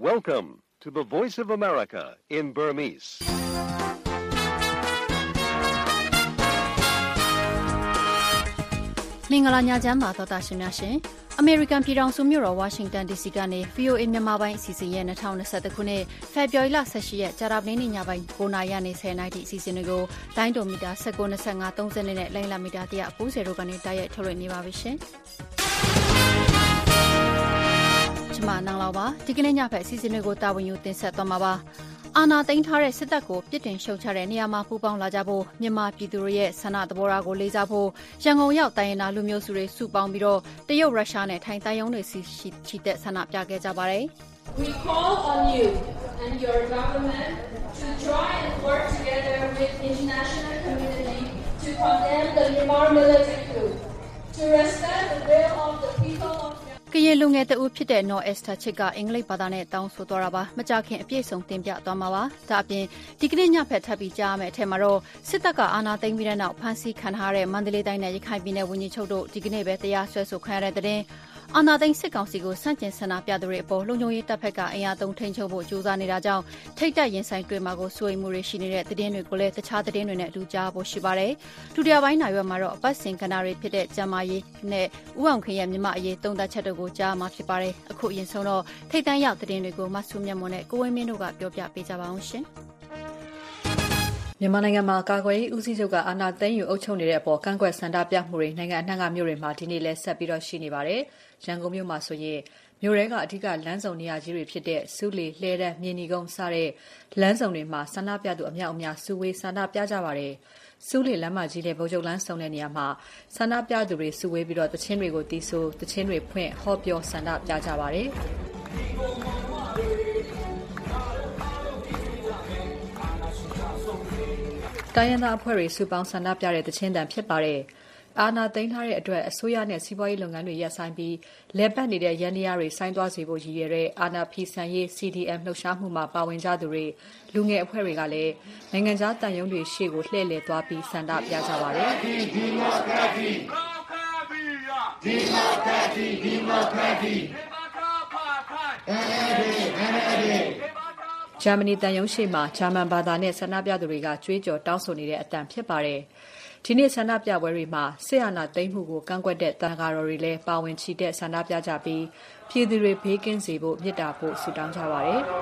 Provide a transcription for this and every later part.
Welcome to the Voice of America in Burmese. ။မင်္ဂလာညချမ်းပါသောတာရှင်များရှင်။ American ပြည်ထောင်စုမြို့တော် Washington DC ကနေ VOA မြန်မာပိုင်းအစီအစဉ်ရဲ့2021ခုနှစ်ဖေဖော်ဝါရီလ18ရက်ကြာသပတေးနေ့ညပိုင်း9:00နာရီနဲ့10:00နာရီအစီအစဉ်တွေကိုလိုင်းဒိုမီတာ1925 30နဲ့လိုင်းလာမီတာ190တို့ကနေတိုက်ရိုက်ထုတ်လွှင့်နေပါပြီရှင်။ကျွန်မနန်းလောက်ပါဒီကနေ့ညဖက်အစီအစဉ်တွေကိုတာဝန်ယူတင်ဆက်သွားမှာပါ။အာဏာသိမ်းထားတဲ့စစ်တပ်ကိုပြစ်တင်ရှုတ်ချတဲ့နေရာမှာပူးပေါင်းလာကြဖို့မြန်မာပြည်သူတွေရဲ့ဆန္ဒသဘောထားကိုလေးစားဖို့ရန်ကုန်ရောက်တိုင်းရင်းသားလူမျိုးစုတွေစုပေါင်းပြီးတော့တရုတ်ရုရှားနဲ့ထိုင်းတိုင်းရုံးတွေစီချီတက်ဆန္ဒပြခဲ့ကြပါတယ်။ We call on you and your government to try and work together with international community to condemn the Myanmar military coup, to respect the will of the people of ကရင်လူငယ်တဦးဖြစ်တဲ့ North Esther ချစ်ကအင်္ဂလိပ်ဘာသာနဲ့တောင်းဆိုသွားတာပါမကြခင်အပြည့်စုံတင်ပြသွားမှာပါဒါအပြင်ဒီကနေ့ညဖက်ထပ်ပြီးကြားရမယ့်အထက်မှာတော့စစ်တပ်ကအာဏာသိမ်းပြီးတဲ့နောက်ဖမ်းဆီးခံထားတဲ့မန္တလေးတိုင်းနဲ့ရခိုင်ပြည်နယ်ဝန်ကြီးချုပ်တို့ဒီကနေ့ပဲတရားစွဲဆိုခံရတဲ့တဲ့အာဏာသိမ်းစစ်ကောင်စီကိုစန့်ကျင်ဆန္ဒပြသူတွေအပေါ်လုံခြုံရေးတပ်ဖက်ကအင်အားသုံးထိန်းချုပ်ဖို့ကြိုးစားနေတာကြောင့်ထိတ်တက်ရင်ဆိုင်တွေ့မှာကိုစိုးရိမ်မှုတွေရှိနေတဲ့သတင်းတွေကိုလည်းတခြားသတင်းတွေနဲ့အတူကြားဖို့ရှိပါတယ်ဒုတိယပိုင်းနိုင်ရွက်မှာတော့အပတ်စဉ်ကဏ္ဍတွေဖြစ်တဲ့ကျန်းမာရေးနဲ့ဥအောင်ခင်ရဲ့မြမအရေးသုံးသပ်ချက်တို့ကိုကြားမှာဖြစ်ပါတယ်အခုအရင်ဆုံးတော့ထိတ်တန့်ရောက်သတင်းတွေကိုမဆုမြတ်မွန်နဲ့ကိုဝင်းမင်းတို့ကပြောပြပေးကြပါအောင်ရှင်မြန်မာနိုင်ငံမှာကာကွယ်ရေးဦးစီးချုပ်ကအာဏာသိမ်းယူအုပ်ချုပ်နေတဲ့အပေါ်ကန့်ကွက်ဆန္ဒပြမှုတွေနိုင်ငံအနှံ့ကမြို့တွေမှာဒီနေ့လည်းဆက်ပြီးတော့ရှိနေပါတယ်။ရန်ကုန်မြို့မှာဆိုရင်မြို့ရဲကအဓိကလမ်းစုံနေရာကြီးတွေဖြစ်တဲ့စူးလေလှဲတန်းမြင်းဒီကုန်းစတဲ့လမ်းစုံတွေမှာဆန္ဒပြသူအများအများစုဝေးဆန္ဒပြကြပါတယ်။စူးလေလမ်းမကြီးတဲ့ဗိုလ်ချုပ်လမ်းစုံတဲ့နေရာမှာဆန္ဒပြသူတွေစုဝေးပြီးတော့တခြင်းတွေကိုတီးဆိုတခြင်းတွေဖွင့်ဟောပြောဆန္ဒပြကြပါတယ်။တိုင်းရင်းသားအဖွဲ့တွေစုပေါင်းဆန္ဒပြတဲ့တခြင်းတန်ဖြစ်ပါတယ်။အာဏာသိမ်းထားတဲ့အတွက်အစိုးရနဲ့စီးပွားရေးလုပ်ငန်းတွေရပ်ဆိုင်းပြီးလည်ပတ်နေတဲ့ရန်တရားတွေဆိုင်းသွားစေဖို့ရည်ရွယ်တဲ့အာဏာဖီဆန်ရေး CDM လှုပ်ရှားမှုမှာပါဝင်ကြသူတွေလူငယ်အဖွဲ့တွေကလည်းနိုင်ငံခြားတန်ယုံတွေရှေ့ကိုလှည့်လည်သွားပြီးဆန္ဒပြကြပါတယ်။ဂျာမနီတန်ယုံရှေ့မှာဂျာမန်ဘာသာနဲ့ဆန္ဒပြသူတွေကကြွေးကြော်တောင်းဆိုနေတဲ့အတန်ဖြစ်ပါတယ်။ဒီနေ့ဆန္ဒပြပွဲတွေမှာစစ်အာဏာသိမ်းမှုကိုကန့်ကွက်တဲ့တန်ဃာတော်တွေလည်းပါဝင်ချီတက်ဆန္ဒပြကြပြီးပြည်သူတွေဘေးကင်းစေဖို့မေတ္တာပို့ဆုတောင်းကြပါတယ်။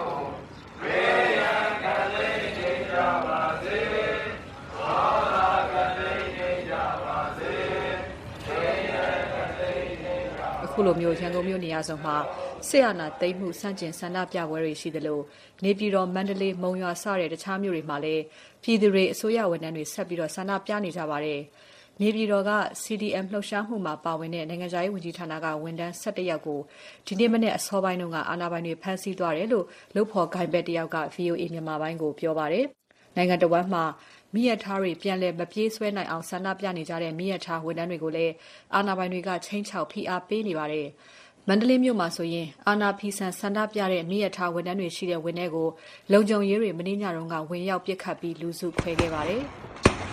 အခုလိုမျိုးရန်ကုန်မြို့နေရာစုံမှာစစ်အာဏာသိမ်းမှုစန့်ကျင်ဆန္ဒပြပွဲတွေရှိသလိုနေပြည်တော်မန္တလေးမုံရွာစတဲ့တခြားမြို့တွေမှာလည်းပြည်သူတွေအစိုးရဝန်ထမ်းတွေဆက်ပြီးတော့ဆန္ဒပြနေကြပါတယ်။နေပြည်တော်က CDM လှုပ်ရှားမှုမှာပါဝင်တဲ့နိုင်ငံခြားရေးဝန်ကြီးဌာနကဝန်ထမ်း17ယောက်ကိုဒီနေ့မနေ့အစောပိုင်းတုန်းကအာဏာပိုင်တွေဖမ်းဆီးသွားတယ်လို့လုပ်ဖော်ကိုင်ဘက်တယောက်က VOA မြန်မာပိုင်းကိုပြောပါတယ်။နိုင်ငံတော်ဝန်မှမီးရထားတွေပြန်လည်မပြေးဆွဲနိုင်အောင်ဆန္ဒပြနေကြတဲ့မီးရထားဝန်ထမ်းတွေကိုလည်းအာဏာပိုင်တွေကချိန်ချောက်ဖိအားပေးနေပါတယ်။မန္တလေးမြို့မှာဆိုရင်အာဏာဖီဆန်ဆန္ဒပြတဲ့မီးရထားဝန်ထမ်းတွေရှိတဲ့ဝန်ထဲကိုလုံခြုံရေးတွေမင်းညတုန်းကဝင်ရောက်ပစ်ခတ်ပြီးလူစုခွဲခဲ့ပါတယ်။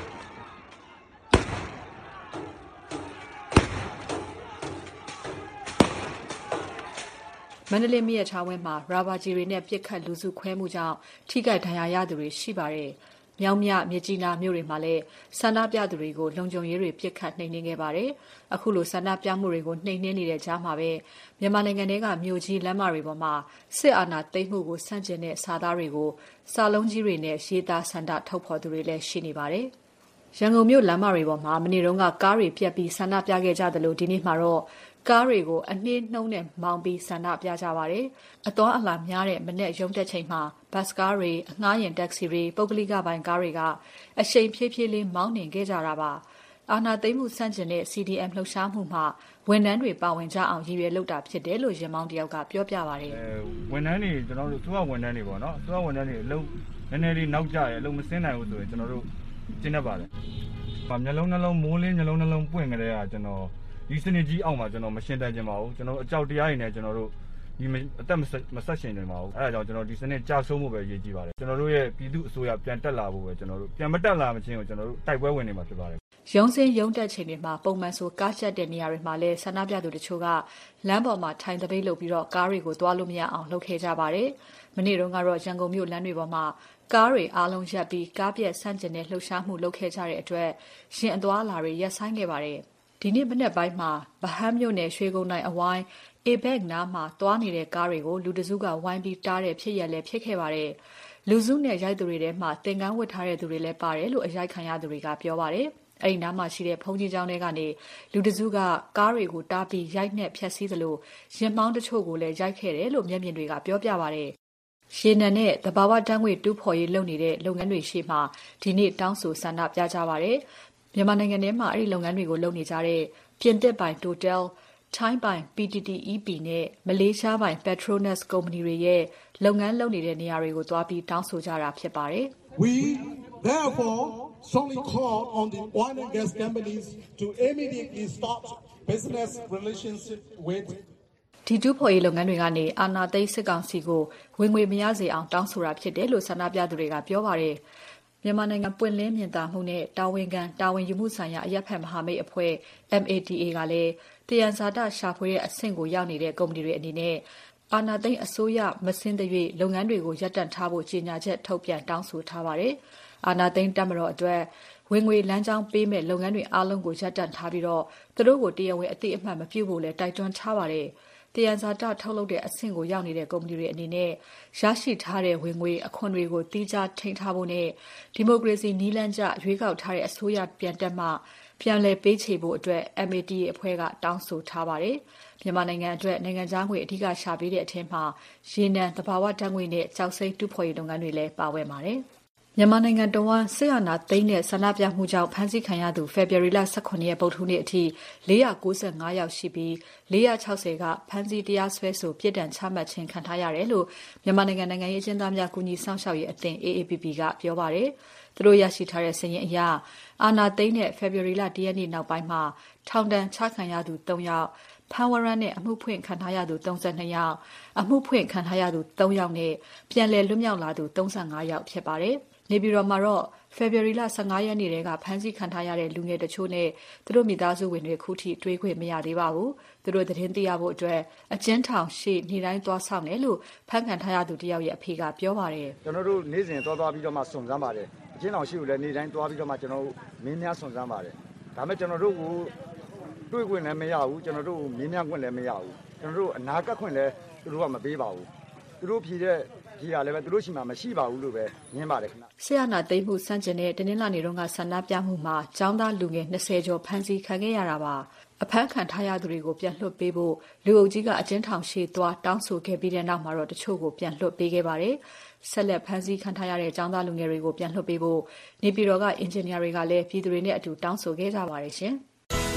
မန္တလေးမြို့ထားဝင်းမှာရာဘာဂျီတွေနဲ့ပစ်ခတ်လူစုခွဲမှုကြောင့်ထိခိုက်ဒဏ်ရာရသူတွေရှိပါတယ်။မြောင်းမြမြကြီးနားမြို့တွေမှာလည်းဆန္ဒပြသူတွေကိုလုံခြုံရေးတွေပစ်ခတ်နှိမ်နင်းခဲ့ပါတယ်။အခုလိုဆန္ဒပြမှုတွေကိုနှိမ်နင်းနေတဲ့ကြားမှာပဲမြန်မာနိုင်ငံထဲကမြို့ကြီးလမ်းမတွေပေါ်မှာစစ်အာဏာသိမ်းမှုကိုဆန့်ကျင်တဲ့စာသားတွေကိုစာလုံးကြီးတွေနဲ့ရေးသားဆန္ဒထုတ်ဖော်သူတွေလည်းရှိနေပါတယ်။ရန်ကုန်မြို့လမ်းမတွေပေါ်မှာမနေ့တုန်းကကားတွေပြတ်ပြီးဆန္ဒပြခဲ့ကြသလိုဒီနေ့မှာတော့ကားတွေကိုအနှင်းနှုံးနဲ့မောင်းပြီးဆန္ဒပြကြပါတယ်။အသွားအလာများတဲ့မနေ့ရုံးတက်ချိန်မှာဘတ်စကားတွေအငှားယာဉ်တက္ကစီတွေပုဂ္ဂလိကပိုင်ကားတွေကအရှိန်ဖြည်းဖြည်းလေးမောင်းနှင်ခဲ့ကြတာပါ။အာဏာသိမ်းမှုဆန့်ကျင်တဲ့ CDM လှုပ်ရှားမှုမှာဝန်ထမ်းတွေပါဝင်ကြအောင်ရည်ရွယ်လုပ်တာဖြစ်တယ်လို့ရင်မောင်းတယောက်ကပြောပြပါတယ်။ဝန်ထမ်းတွေကျွန်တော်တို့သူကဝန်ထမ်းတွေပေါ့နော်။သူကဝန်ထမ်းတွေအလုပ်နည်းနည်းလေးနောက်ကျတယ်အလုပ်မစင်းနိုင်ဘူးဆိုရင်ကျွန်တော်တို့ကျင်းတတ်ပါတယ်။မျက်လုံးနှလုံးမိုးလင်းမျက်လုံးနှလုံးပွင့်ကြတဲ့ကကျွန်တော်ဒီစနစ်ကြီးအောက်မှာကျွန်တော်မရှင်းတတ်ကြပါဘူးကျွန်တော်အကြောက်တရားတွေနဲ့ကျွန်တော်တို့ဒီအသက်မဆက်ရှင်နေမှာဘူးအဲ့ဒါကြောင့်ကျွန်တော်ဒီစနစ်ကြာဆုံးမှုပဲရည်ကြည်ပါတယ်ကျွန်တော်တို့ရဲ့ပြည်သူအစိုးရပြန်တက်လာဖို့ပဲကျွန်တော်တို့ပြန်မတက်လာမချင်းကိုကျွန်တော်တို့တိုက်ပွဲဝင်နေမှာဖြစ်ပါတယ်ရုံးစင်းရုံးတက်ချိန်တွေမှာပုံမှန်ဆိုကားချက်တဲ့နေရာတွေမှာလည်းဆန္ဒပြသူတချို့ကလမ်းပေါ်မှာထိုင်တပိတ်လုပ်ပြီးတော့ကားတွေကိုသွားလို့မရအောင်လုပ်ခဲ့ကြပါတယ်။မနေ့တုန်းကတော့ရန်ကုန်မြို့လမ်းတွေပေါ်မှာကားတွေအားလုံးရပ်ပြီးကားပြက်ဆန့်ကျင်တဲ့လှုပ်ရှားမှုလုပ်ခဲ့ကြတဲ့အတွက်ရင်အသွားအလာတွေရပ်ဆိုင်းခဲ့ပါတယ်။ဒီနေ့မနေ့ပိုင်းမှာဗဟန်းမြို့နယ်ရွှေကုန်းတိုင်းအဝိုင်း ABEC နားမှာသွားနေတဲ့ကားတွေကိုလူတစုကဝိုင်းပြီးတားတဲ့ဖြစ်ရပ်လည်းဖြစ်ခဲ့ပါတယ်။လူစုနဲ့ရိုက်သူတွေထဲမှာသင်္ကန်းဝတ်ထားတဲ့သူတွေလည်းပါတယ်လို့အရိုက်ခံရသူတွေကပြောပါတယ်။အဲ့ဒီနားမှာရှိတဲ့ဘုံကြီးကျောင်းထဲကနေလူတစုကကားတွေကိုတားပြီးရိုက်နှက်ဖျက်ဆီးသလိုရင်မောင်းတချို့ကိုလည်းရိုက်ခဲ့တယ်လို့မျက်မြင်တွေကပြောပြပါတယ်။ရေနံနဲ့သဘာဝဓာတ်ငွေ့တူးဖော်ရေးလုပ်နေတဲ့လုပ်ငန်းတွေရှေ့မှာဒီနေ့တောင်းဆိုဆန္ဒပြကြပါတယ်။မြန်မာနိုင်ငံထဲမှာအဲ့ဒီလုပ်ငန်းတွေကိုလုပ်နေကြတဲ့ပြင်သစ်ပိုင် Total ထိုင်းပိုင် PTTEP နဲ့မလေးရှားပိုင် Petronas ကုမ္ပဏီတွေရဲ့လုပ်ငန်းလုပ်နေတဲ့နေရာတွေကိုသွားပြီးတောင်းဆိုကြတာဖြစ်ပါတယ်။ We therefore strongly call on the oil and gas companies to immediately stop business relationship with ဒီတူဖော်ရေးလုပ်ငန်းတွေကနေအာဏာသိမ်းစစ်ကောင်စီကိုဝင်ငွေမရစေအောင်တောင်းဆိုတာဖြစ်တယ်လို့ဆန္ဒပြသူတွေကပြောပါတယ်။မြန်မာနိုင်ငံပွင့်လင်းမြင်သာမှုနဲ့တာဝန်ခံတာဝန်ယူမှုဆိုင်ရာအရက်ဖက်မဟာမိတ်အဖွဲ့ MATA ကလည်းတယံဇာတရှာဖွေတဲ့အဆင့်ကိုရောက်နေတဲ့ကုမ္ပဏီတွေအနေနဲ့အာဏာသိမ်းအစိုးရမစင်းသရွေ့လုပ်ငန်းတွေကိုရပ်တန့်ထားဖို့ကြေညာချက်ထုတ်ပြန်တောင်းဆိုထားပါတယ်။အာဏာသိမ်းတပ်မတော်အတွက်ဝင်ငွေလမ်းကြောင်းပေးမဲ့လုပ်ငန်းတွေအားလုံးကိုရပ်တန့်ထားပြီးတော့သူတို့ကိုတရားဝင်အသိအမှတ်မပြုဖို့လည်းတိုက်တွန်းထားပါတယ်။တယံဇာတထုတ်လုပ်တဲ့အဆင့်ကိုရောက်နေတဲ့ကုမ္ပဏီတွေအနေနဲ့ရရှိထားတဲ့ဝင်ငွေအခွန်တွေကိုတိကျထိန်းထားဖို့နဲ့ဒီမိုကရေစီနည်းလမ်းကျရွေးကောက်ထားတဲ့အစိုးရပြန်တက်မှပြန်လည်ပေးချေဖို့အတွက် MATA အဖွဲ့ကတောင်းဆိုထားပါတယ်။မြန်မာနိုင်ငံအတွက်နိုင်ငံခြားငွေအဓိကရှာပေးတဲ့အထက်မှာရေနံသဘာဝဓာတ်ငွေနဲ့ကျောက်စိမ်းတူးဖော်ရေးလုပ်ငန်းတွေလည်းပါဝင်ပါတယ်။မြန်မာနိုင်ငံတော်ဝန်စစ်အာဏာသိမ်းတဲ့ဆန္ဒပြမှုကြောင့်ဖမ်းဆီးခံရသူဖေဖော်ဝါရီလ 18 ရက်ပုဒ်ထူးနေ့အထိ495ယောက်ရှိပြီး460ကဖမ်းဆီးတရားစွဲဆိုပြစ်ဒဏ်ချမှတ်ခြင်းခံထားရတယ်လို့မြန်မာနိုင်ငံနိုင်ငံရေးအကျဉ်းသားများကူညီစောင့်ရှောက်ရေးအသင်း AAPP ကပြောပါတယ်။သူတို့ရရှိထားတဲ့စာရင်းအရအာဏာသိမ်းတဲ့ဖေဖော်ဝါရီလ 1 ရက်နေ့နောက်ပိုင်းမှာထောင်ဒဏ်ချခံရသူ3ယောက်ဖမ်းဝရမ်းနဲ့အမှုဖွင့်ခံထားရသူ32ယောက်အမှုဖွင့်ခံထားရသူ3ယောက်နဲ့ပြန်လည်လွတ်မြောက်လာသူ35ယောက်ဖြစ်ပါတယ်။နေပြည်တော်မှာတော့ဖေဖော်ဝါရီလ 15 ရက်နေ့ကဖမ်းဆီးခံထားရတဲ့လူငယ်တချို့နဲ့သူတို့မိသားစုဝင်တွေခုထိတွေ့ခွင့်မရသေးပါဘူး။သူတို့သတင်းသိရဖို့အတွက်အကျဉ်းထောင်ရှေ့နေ့တိုင်းသွားဆောင်တယ်လို့ဖမ်းခံထားရသူတယောက်ရဲ့အဖေကပြောပါတယ်။ကျွန်တော်တို့နေ့စဉ်သွားပြီးတော့မှစုံစမ်းပါတယ်။အကျဉ်းထောင်ရှေ့ကိုလည်းနေ့တိုင်းသွားပြီးတော့မှကျွန်တော်တို့မင်းများစုံစမ်းပါတယ်။ဒါပေမဲ့ကျွန်တော်တို့ကိုတွေ့ခွင့်လည်းမရဘူးကျွန်တော်တို့မင်းများခွင့်လည်းမရဘူး။ကျွန်တော်တို့အနာကတ်ခွင့်လည်းသူတို့ကမပေးပါဘူး။သူတို့ဖြေတဲ့ကြီးတာလည်းပဲသူတို့ရှိမှမရှိပါဘူးလို့ပဲညင်းပါတယ်ခင်ဗျ။ဆရာနာသိမ်းမှုစန့်ကျင်တဲ့တနင်္လာနေ့တုန်းကဆန္ဒပြမှုမှာကျောင်းသားလူငယ်20ကျော်ဖမ်းဆီးခံခဲ့ရတာပါ။အဖမ်းခံထားရသူတွေကိုပြန်လွှတ်ပေးဖို့လူအုပ်ကြီးကအကျဉ်းထောင်ရှေ့သွားတောင်းဆိုခဲ့ပြီးတဲ့နောက်မှာတော့တချို့ကိုပြန်လွှတ်ပေးခဲ့ပါတယ်။ဆက်လက်ဖမ်းဆီးခံထားရတဲ့ကျောင်းသားလူငယ်တွေကိုပြန်လွှတ်ပေးဖို့နေပြည်တော်ကအင်ဂျင်နီယာတွေကလည်းပြည်သူတွေနဲ့အတူတောင်းဆိုခဲ့ကြပါတယ်ရှင်။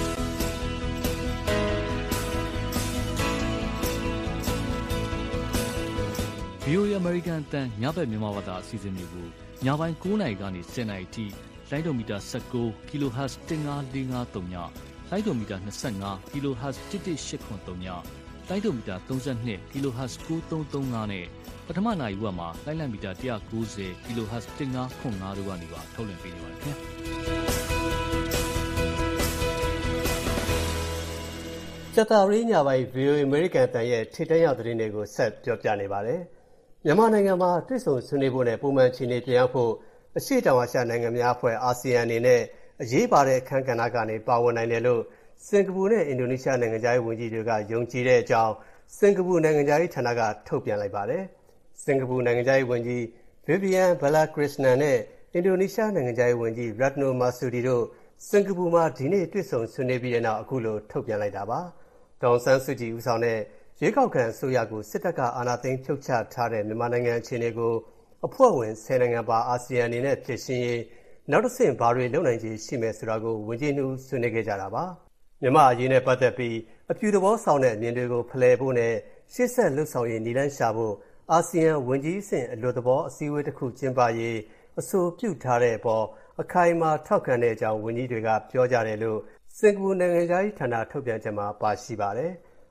VOA American အသံညဘက်မြန်မာဘာသာအစီအစဉ်တွေကိုညပိုင်း9:00 နာရီကနေ10:00 နာရီထိလိုင်းဒိုမီတာ19 kHz 15453ညလိုင်းဒိုမီတာ25 kHz 11883ညလိုင်းဒိုမီတာ32 kHz 9335နဲ့ပထမနာရီဝက်မှာလိုင်းလံမီတာ190 kHz 1505တို့ကနေပါထုတ်လွှင့်ပေးနေပါတယ်ခင်ဗျာကျတာရီညပိုင်း VOA American အသံရဲ့ထိပ်တန်းရောက်သတင်းတွေကိုဆက်ပြောပြနေပါတယ်မြန်မာနိုင်ငံမှာတွေ့ဆုံဆွေးနွေးဖို့နဲ့ပုံမှန်ခြေနေပြန်ရောက်ဖို့အရှေ့တောင်အာရှနိုင်ငံများအဖွဲ့အာဆီယံအနေနဲ့အရေးပါတဲ့အခမ်းကဏ္ဍကနေပါဝင်နိုင်တယ်လို့စင်ကာပူနဲ့အင်ဒိုနီးရှားနိုင်ငံသားဝန်ကြီးတွေကယုံကြည်တဲ့အကြောင်းစင်ကာပူနိုင်ငံသားဌာနကထုတ်ပြန်လိုက်ပါတယ်။စင်ကာပူနိုင်ငံသားဝန်ကြီး Vivian Balakrishnan နဲ့အင်ဒိုနီးရှားနိုင်ငံသားဝန်ကြီး Retno Marsudi တို့စင်ကာပူမှာဒီနေ့တွေ့ဆုံဆွေးနွေးပြီးတဲ့နောက်အခုလိုထုတ်ပြန်လိုက်တာပါ။ဒေါ်ဆန်းစုကြည်ဦးဆောင်တဲ့ရွေးကောက်ခံအစိုးရကိုစစ်တပ်ကအာဏာသိမ်းဖြုတ်ချထားတဲ့မြန်မာနိုင်ငံအခြေအနေကိုအဖွဲ့ဝင်10နိုင်ငံပါအာဆီယံအနေနဲ့ဖြစ်ရှင်းရေးနောက်တစ်ဆင့်ဘာတွေလုပ်နိုင်ခြေရှိမယ်ဆိုတာကိုဝန်ကြီးနှူးဆွေးနွေးခဲ့ကြတာပါမြန်မာအရေးနဲ့ပတ်သက်ပြီးအပြုသဘောဆောင်တဲ့အမြင်တွေကိုဖလှယ်ဖို့နဲ့ရှေ့ဆက်လှုပ်ဆောင်ရေးနည်းလမ်းရှာဖို့အာဆီယံဝန်ကြီးအဆင့်အလွတ်သဘောအစည်းအဝေးတစ်ခုကျင်းပရေးအဆိုပြုထားတဲ့အပေါ်အခိုင်အမာထောက်ခံတဲ့အကြောင်းဝန်ကြီးတွေကပြောကြတယ်လို့စင်ကာပူနိုင်ငံသားဌာနထုတ်ပြန်ချက်မှာပါရှိပါတယ်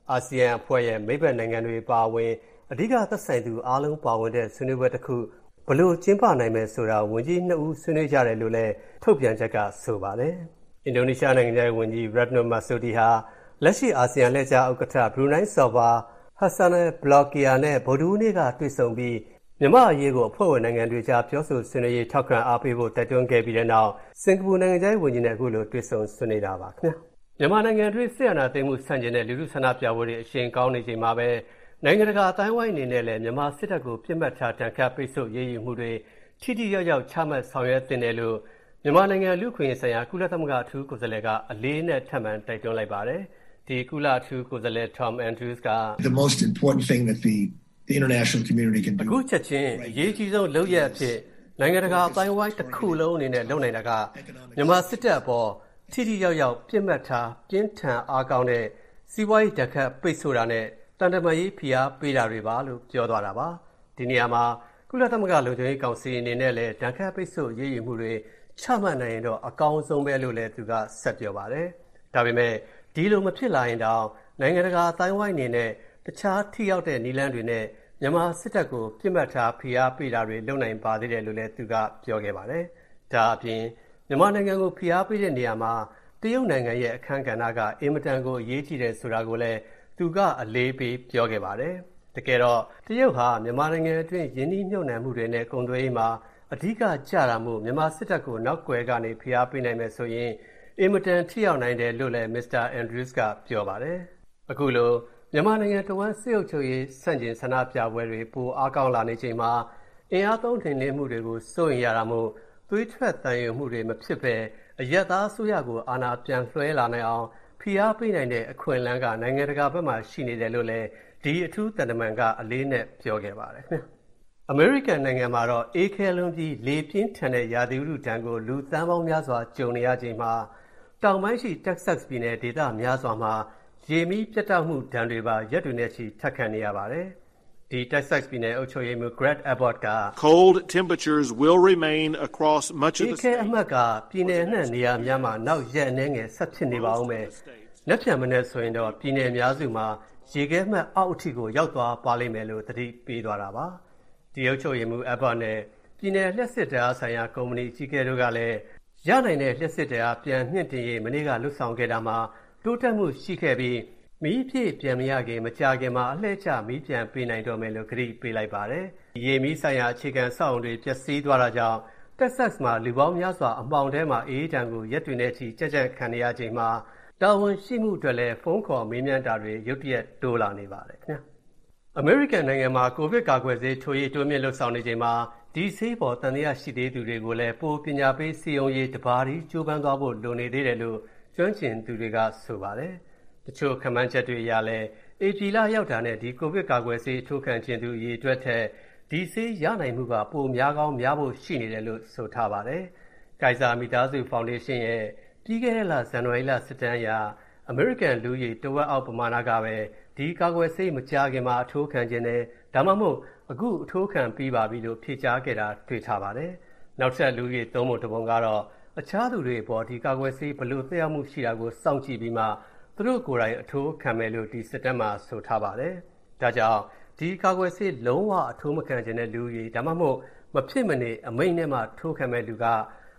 အာဆီယံအဖွဲ့ရဲ့မိတ်ဘက်နိုင်ငံတွေပါဝင်အဓိကသက်ဆိုင်သူအားလုံးပါဝင်တဲ့ဆွေးနွေးပွဲတစ်ခုဘလို့ကျင်းပနိုင်မယ်ဆိုတာဝန်ကြီး2ဦးဆွေးနွေးကြတယ်လို့လည်းထုတ်ပြန်ချက်ကဆိုပါတယ်။အင်ဒိုနီးရှားနိုင်ငံရဲ့ဝန်ကြီး Retno Marsudi ဟာလက်ရှိအာဆီယံလက်ကြားဥက္ကဋ္ဌဘရူနိုင်းဆော်ဘာ Hassanal Blokiah နဲ့ဗုဒ္ဓဟူးနေ့ကတွေ့ဆုံပြီးမြန်မာအရေးကိုအဖွဲ့ဝင်နိုင်ငံတွေကြားပြောဆိုဆွေးနွေးရေးထောက်ခံအားပေးဖို့တိုက်တွန်းခဲ့ပြီးတဲ့နောက်စင်ကာပူနိုင်ငံသားဝန်ကြီးနဲ့အခုလိုတွေ့ဆုံဆွေးနွေးတာပါခင်ဗျာမြန်မာနိုင်ငံတွင်းဆက်အာဏာသိမ်းမှုဆန့်ကျင်တဲ့လူထုဆန္ဒပြပွဲတွေအရှိန်ကောင်းနေချိန်မှာပဲနိုင်ငံတကာအတိုင်းအဝိုင်းအနေနဲ့လည်းမြန်မာစစ်တပ်ကိုပြစ်မှတ်ထားတန်ခတ်ပိတ်ဆို့ရေးယူမှုတွေထိထိရောက်ရောက်ချမှတ်ဆောင်ရွက်သင့်တယ်လို့မြန်မာနိုင်ငံလူ့ခွင့်ရေးဆိုင်ရာကုလသမဂ္ဂအထူးကိုယ်စားလှယ်ကအလေးနဲ့ထပ်မံတိုက်တွန်းလိုက်ပါတယ်ဒီကုလအထူးကိုယ်စားလှယ် Tom Andrews က The most important thing that the international community can do အခုချက်ချင်းအရေးကြီးဆုံးလုပ်ရအဖြစ်နိုင်ငံတကာအတိုင်းအဝိုင်းတစ်ခုလုံးအနေနဲ့လုပ်နိုင်တာကမြန်မာစစ်တပ်အပေါ်ထိထိရောက်ရောက်ပြစ်မှတ်ထားပြင်းထန်အားကောင်းတဲ့စီးပွားရေးတက်ခတ်ပိတ်ဆို့တာနဲ့တန်တမာရေးဖိအားပေးတာတွေပါလို့ပြောသွားတာပါဒီနေရာမှာကုလသမဂ္ဂလုံခြုံရေးကောင်စီအနေနဲ့လည်းတန်ခတ်ပိတ်ဆို့ရေးယူမှုတွေချမှတ်နိုင်ရင်တော့အကောင်းဆုံးပဲလို့လည်းသူကဆက်ပြောပါတယ်ဒါပေမဲ့ဒီလိုမဖြစ်လာရင်တောင်နိုင်ငံတကာအတိုင်းအဝိုင်းအနေနဲ့တခြားထိရောက်တဲ့နည်းလမ်းတွေနဲ့မြန်မာစစ်တပ်ကိုပြစ်မှတ်ထားဖိအားပေးတာတွေလုပ်နိုင်ပါသေးတယ်လို့လည်းသူကပြောခဲ့ပါတယ်ဒါအပြင်မြန်မာနိုင်ငံကိုဖိအားပေးတဲ့နေရာမှာတရုတ်နိုင်ငံရဲ့အခန်းကဏ္ဍကအင်မတန်ကိုအရေးကြီးတယ်ဆိုတာကိုလည်းသူကအလေးပေးပြောခဲ့ပါတယ်တကယ်တော့တရုတ်ဟာမြန်မာနိုင်ငံအတွင်းယင်းနှိမ့်ညွှန်နှံမှုတွေနဲ့ကုန်သွယ်ရေးမှာအဓိကကြတာမှုမြန်မာစစ်တပ်ကိုနောက်ွယ်ကနေဖိအားပေးနိုင်မယ်ဆိုရင်အင်မတန်ထိရောက်နိုင်တယ်လို့လည်း Mr. Andrews ကပြောပါတယ်အခုလိုမြန်မာနိုင်ငံတဝန်းစစ်အုပ်ချုပ်ရေးဆန့်ကျင်ဆန္ဒပြပွဲတွေပိုအားကောင်းလာနေချိန်မှာအင်အားသုံးထိန်းသိမ်းမှုတွေကိုစိုးရင်ရတာမို့သွေးထွက်တန်ရုံမှုတွေမဖြစ်ဘဲအရက်သားအစိုးရကိုအာဏာပြန်လွှဲလာနိုင်အောင်ဖိအားပေးနိုင်တဲ့အခွင့်အလမ်းကနိုင်ငံတကာဘက်မှရှိနေတယ်လို့လည်းဒီအထူးတန်တမန်ကအလေးနဲ့ပြောခဲ့ပါတယ်ခင်ဗျအမေရိကန်နိုင်ငံမှာတော့အေးခဲလွန်ပြီးလေပြင်းထန်တဲ့ရာသီဥတုဒဏ်ကိုလူသန်းပေါင်းများစွာကြုံနေရချိန်မှာတောင်ပိုင်းရှိ Texas ပြည်နယ်ဒေသများစွာမှာရေမီးပြတ်တောက်မှုဒဏ်တွေပါရက်တွေနဲ့ချီထပ်ခံနေရပါတယ်ဒီ Texas ပြည်နယ်အုပ်ချုပ်ရေးမှူး Greg Abbott က Cold temperatures will remain across much of the state အမှတ်ကပြည်နယ်နဲ့နေရာများမှာနောက်ရက်အနည်းငယ်ဆက်ဖြစ်နေပါဦးမယ်လက်ဖြံမနဲ့ဆိုရင်တော့ပြည်နယ်အများစုမှာရေခဲမှတ်အောက်အထိကိုရောက်သွားပါလိမ့်မယ်လို့သတိပေးသွားတာပါဒီအုပ်ချုပ်ရေးမှူး Abbott နဲ့ပြည်နယ်လျှက်စစ်တရားဆိုင်ရာကုမ္ပဏီအကြီးအကဲတို့ကလည်းရနိုင်တဲ့လျှက်စစ်တရားပြန်မြင့်တင်ရေးမနေ့ကလှုပ်ဆောင်ခဲ့တာမှာတိုးတက်မှုရှိခဲ့ပြီးမီးပြည့်ပြန်မရခင်မကြာခင်မှာအလှည့်ကျမီးပြန်ပေးနိုင်တော့မယ်လို့ကတိပေးလိုက်ပါတယ်။ရေမီးဆိုင်ရာအခြေခံစောင့်အုံတွေပျက်စီးသွားတာကြောင့် Texas မှာလူပေါင်းများစွာအမှောင်ထဲမှာအေးဒဏ်ကိုရက်တွေနဲ့ချီကြက်ကြက်ခံနေရချိန်မှာတာဝန်ရှိမှုအတွက်လည်းဖုန်းခေါ်မေးမြန်းတာတွေရုတ်တရက်တိုးလာနေပါတယ်ခင်ဗျာ။အမေရိကန်နိုင်ငံမှာကိုဗစ်ကာကွယ်ဆေးထိုးရေးတိုးမြင့်လှုပ်ဆောင်နေချိန်မှာဒီဆေးပေါ်တန်တရားရှိသေးသူတွေကိုလည်းပိုပညာပေးစီယုံရေးတပါးကြိုးပမ်းသွားဖို့လိုနေသေးတယ်လို့ကျွမ်းကျင်သူတွေကဆိုပါတယ်။တချို့ခန့်မှန်းချက်တွေအရလည်းဧပြီလရောက်တာနဲ့ဒီကိုဗစ်ကာကွယ်ဆေးထိုးခံခြင်းသူအရေအတွက်ထက်ဒီဆေးရနိုင်မှုကပိုများကောင်းများဖို့ရှိနေတယ်လို့ဆိုထားပါတယ်။ Kaiser မိသားစုဖောင်ဒေးရှင်းရဲ့ပြီးခဲ့တဲ့လဇန်နဝါရီလစစ်တမ်းအရအမေရိကန်လူကြီးတဝက်အောက်ပမာဏကပဲဒီကာကွယ်ဆေးမကြာခင်မှာအထိုးခံခြင်းနဲ့ဒါမှမဟုတ်အခုအထိုးခံပြီးပါပြီလို့ဖြေကြားခဲ့တာတွေ့ထားပါတယ်။နောက်ထပ်လူကြီးသုံးပုံတစ်ပုံကတော့အခြားသူတွေအပေါ်ဒီကာကွယ်ဆေးဘယ်လိုသက်ရောက်မှုရှိတာကိုစောင့်ကြည့်ပြီးမှသူတို့ကိုယ်တိုင်အထိုးခံမယ်လို့ဒီစစ်တမ်းမှာဆိုထားပါတယ်။ဒါကြောင့်ဒီကာကွယ်ဆေးလုံးဝအထိုးမခံခြင်းတဲ့လူကြီးဒါမှမဟုတ်မဖြစ်မနေအမိန့်နဲ့မှထိုးခံမဲ့လူက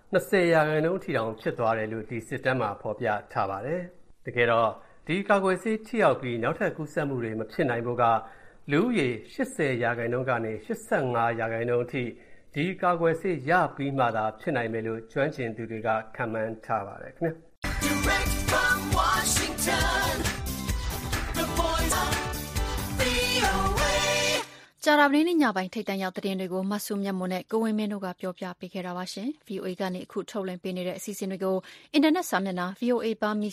20%အထိတောင်ဖြစ်သွားတယ်လို့ဒီစစ်တမ်းမှာဖော်ပြထားပါတယ်။တကယ်တော့ဒီကာကွယ်ဆေးထိရောက်ပြီးနောက်ထပ်ကူးစက်မှုတွေမဖြစ်နိုင်ဖို့ကလူဦးရေ80%ကနေ85%အထိဒီကာကွယ်ဆေးရပြီးမှသာဖြစ်နိုင်မယ်လို့ကျွမ်းကျင်သူတွေကခန့်မှန်းထားပါတယ်ခင်ဗျာ Direct from Washington, the voice of VOA. ကြာသပတေးနေ့ညပိုင်းထိပ်တန်းရောက်သတင်းတွေကိုမဆုမြတ်မွန်နဲ့ကိုဝင်းမင်းတို့ကပြောပြပေးခဲ့တာပါရှင်။ VOA ကနေအခုထုတ်လွှင့်ပေးနေတဲ့အစီအစဉ်တွေကိုအင်တာနက်စာမျက်နှာ VOA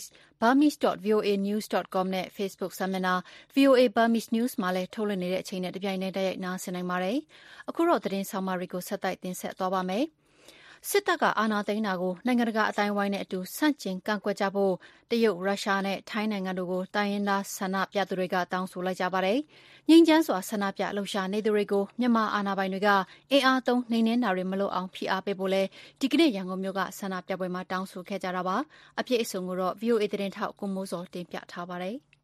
Burmese.voanews.com နဲ့ Facebook စာမျက်နှာ VOA Burmese News မှာလည်းထုတ်လွှင့်နေတဲ့အချိန်နဲ့တပြိုင်တည်းတိုက်ရိုက်နားဆင်နိုင်ပါတယ်။အခုတော့သတင်းဆောင်မတွေကိုဆက်တိုက်တင်ဆက်သွားပါမယ်။စစ်တပ်ကအာဏာသိမ်းတာကိုနိုင်ငံတကာအတိုင်းအဝိုင်းနဲ့အတူဆန့်ကျင်ကန့်ကွက်ကြဖို့တရုတ်ရုရှားနဲ့ထိုင်းနိုင်ငံတို့ကိုတိုင်းရင်းသားဆန္ဒပြသူတွေကတောင်းဆိုလိုက်ကြပါတယ်။ငြိမ်းချမ်းစွာဆန္ဒပြလှုပ်ရှားနေသူတွေကိုမြန်မာအာဏာပိုင်တွေကအင်အားသုံးနှိမ်နင်းတာတွေမလုပ်အောင်ဖိအားပေးဖို့လဲဒီကနေ့ရန်ကုန်မြို့ကဆန္ဒပြပွဲမှာတောင်းဆိုခဲ့ကြတာပါ။အပြည့်အစုံကိုတော့ VOA သတင်းထောက်ကိုမိုးစောတင်ပြထားပါတယ်။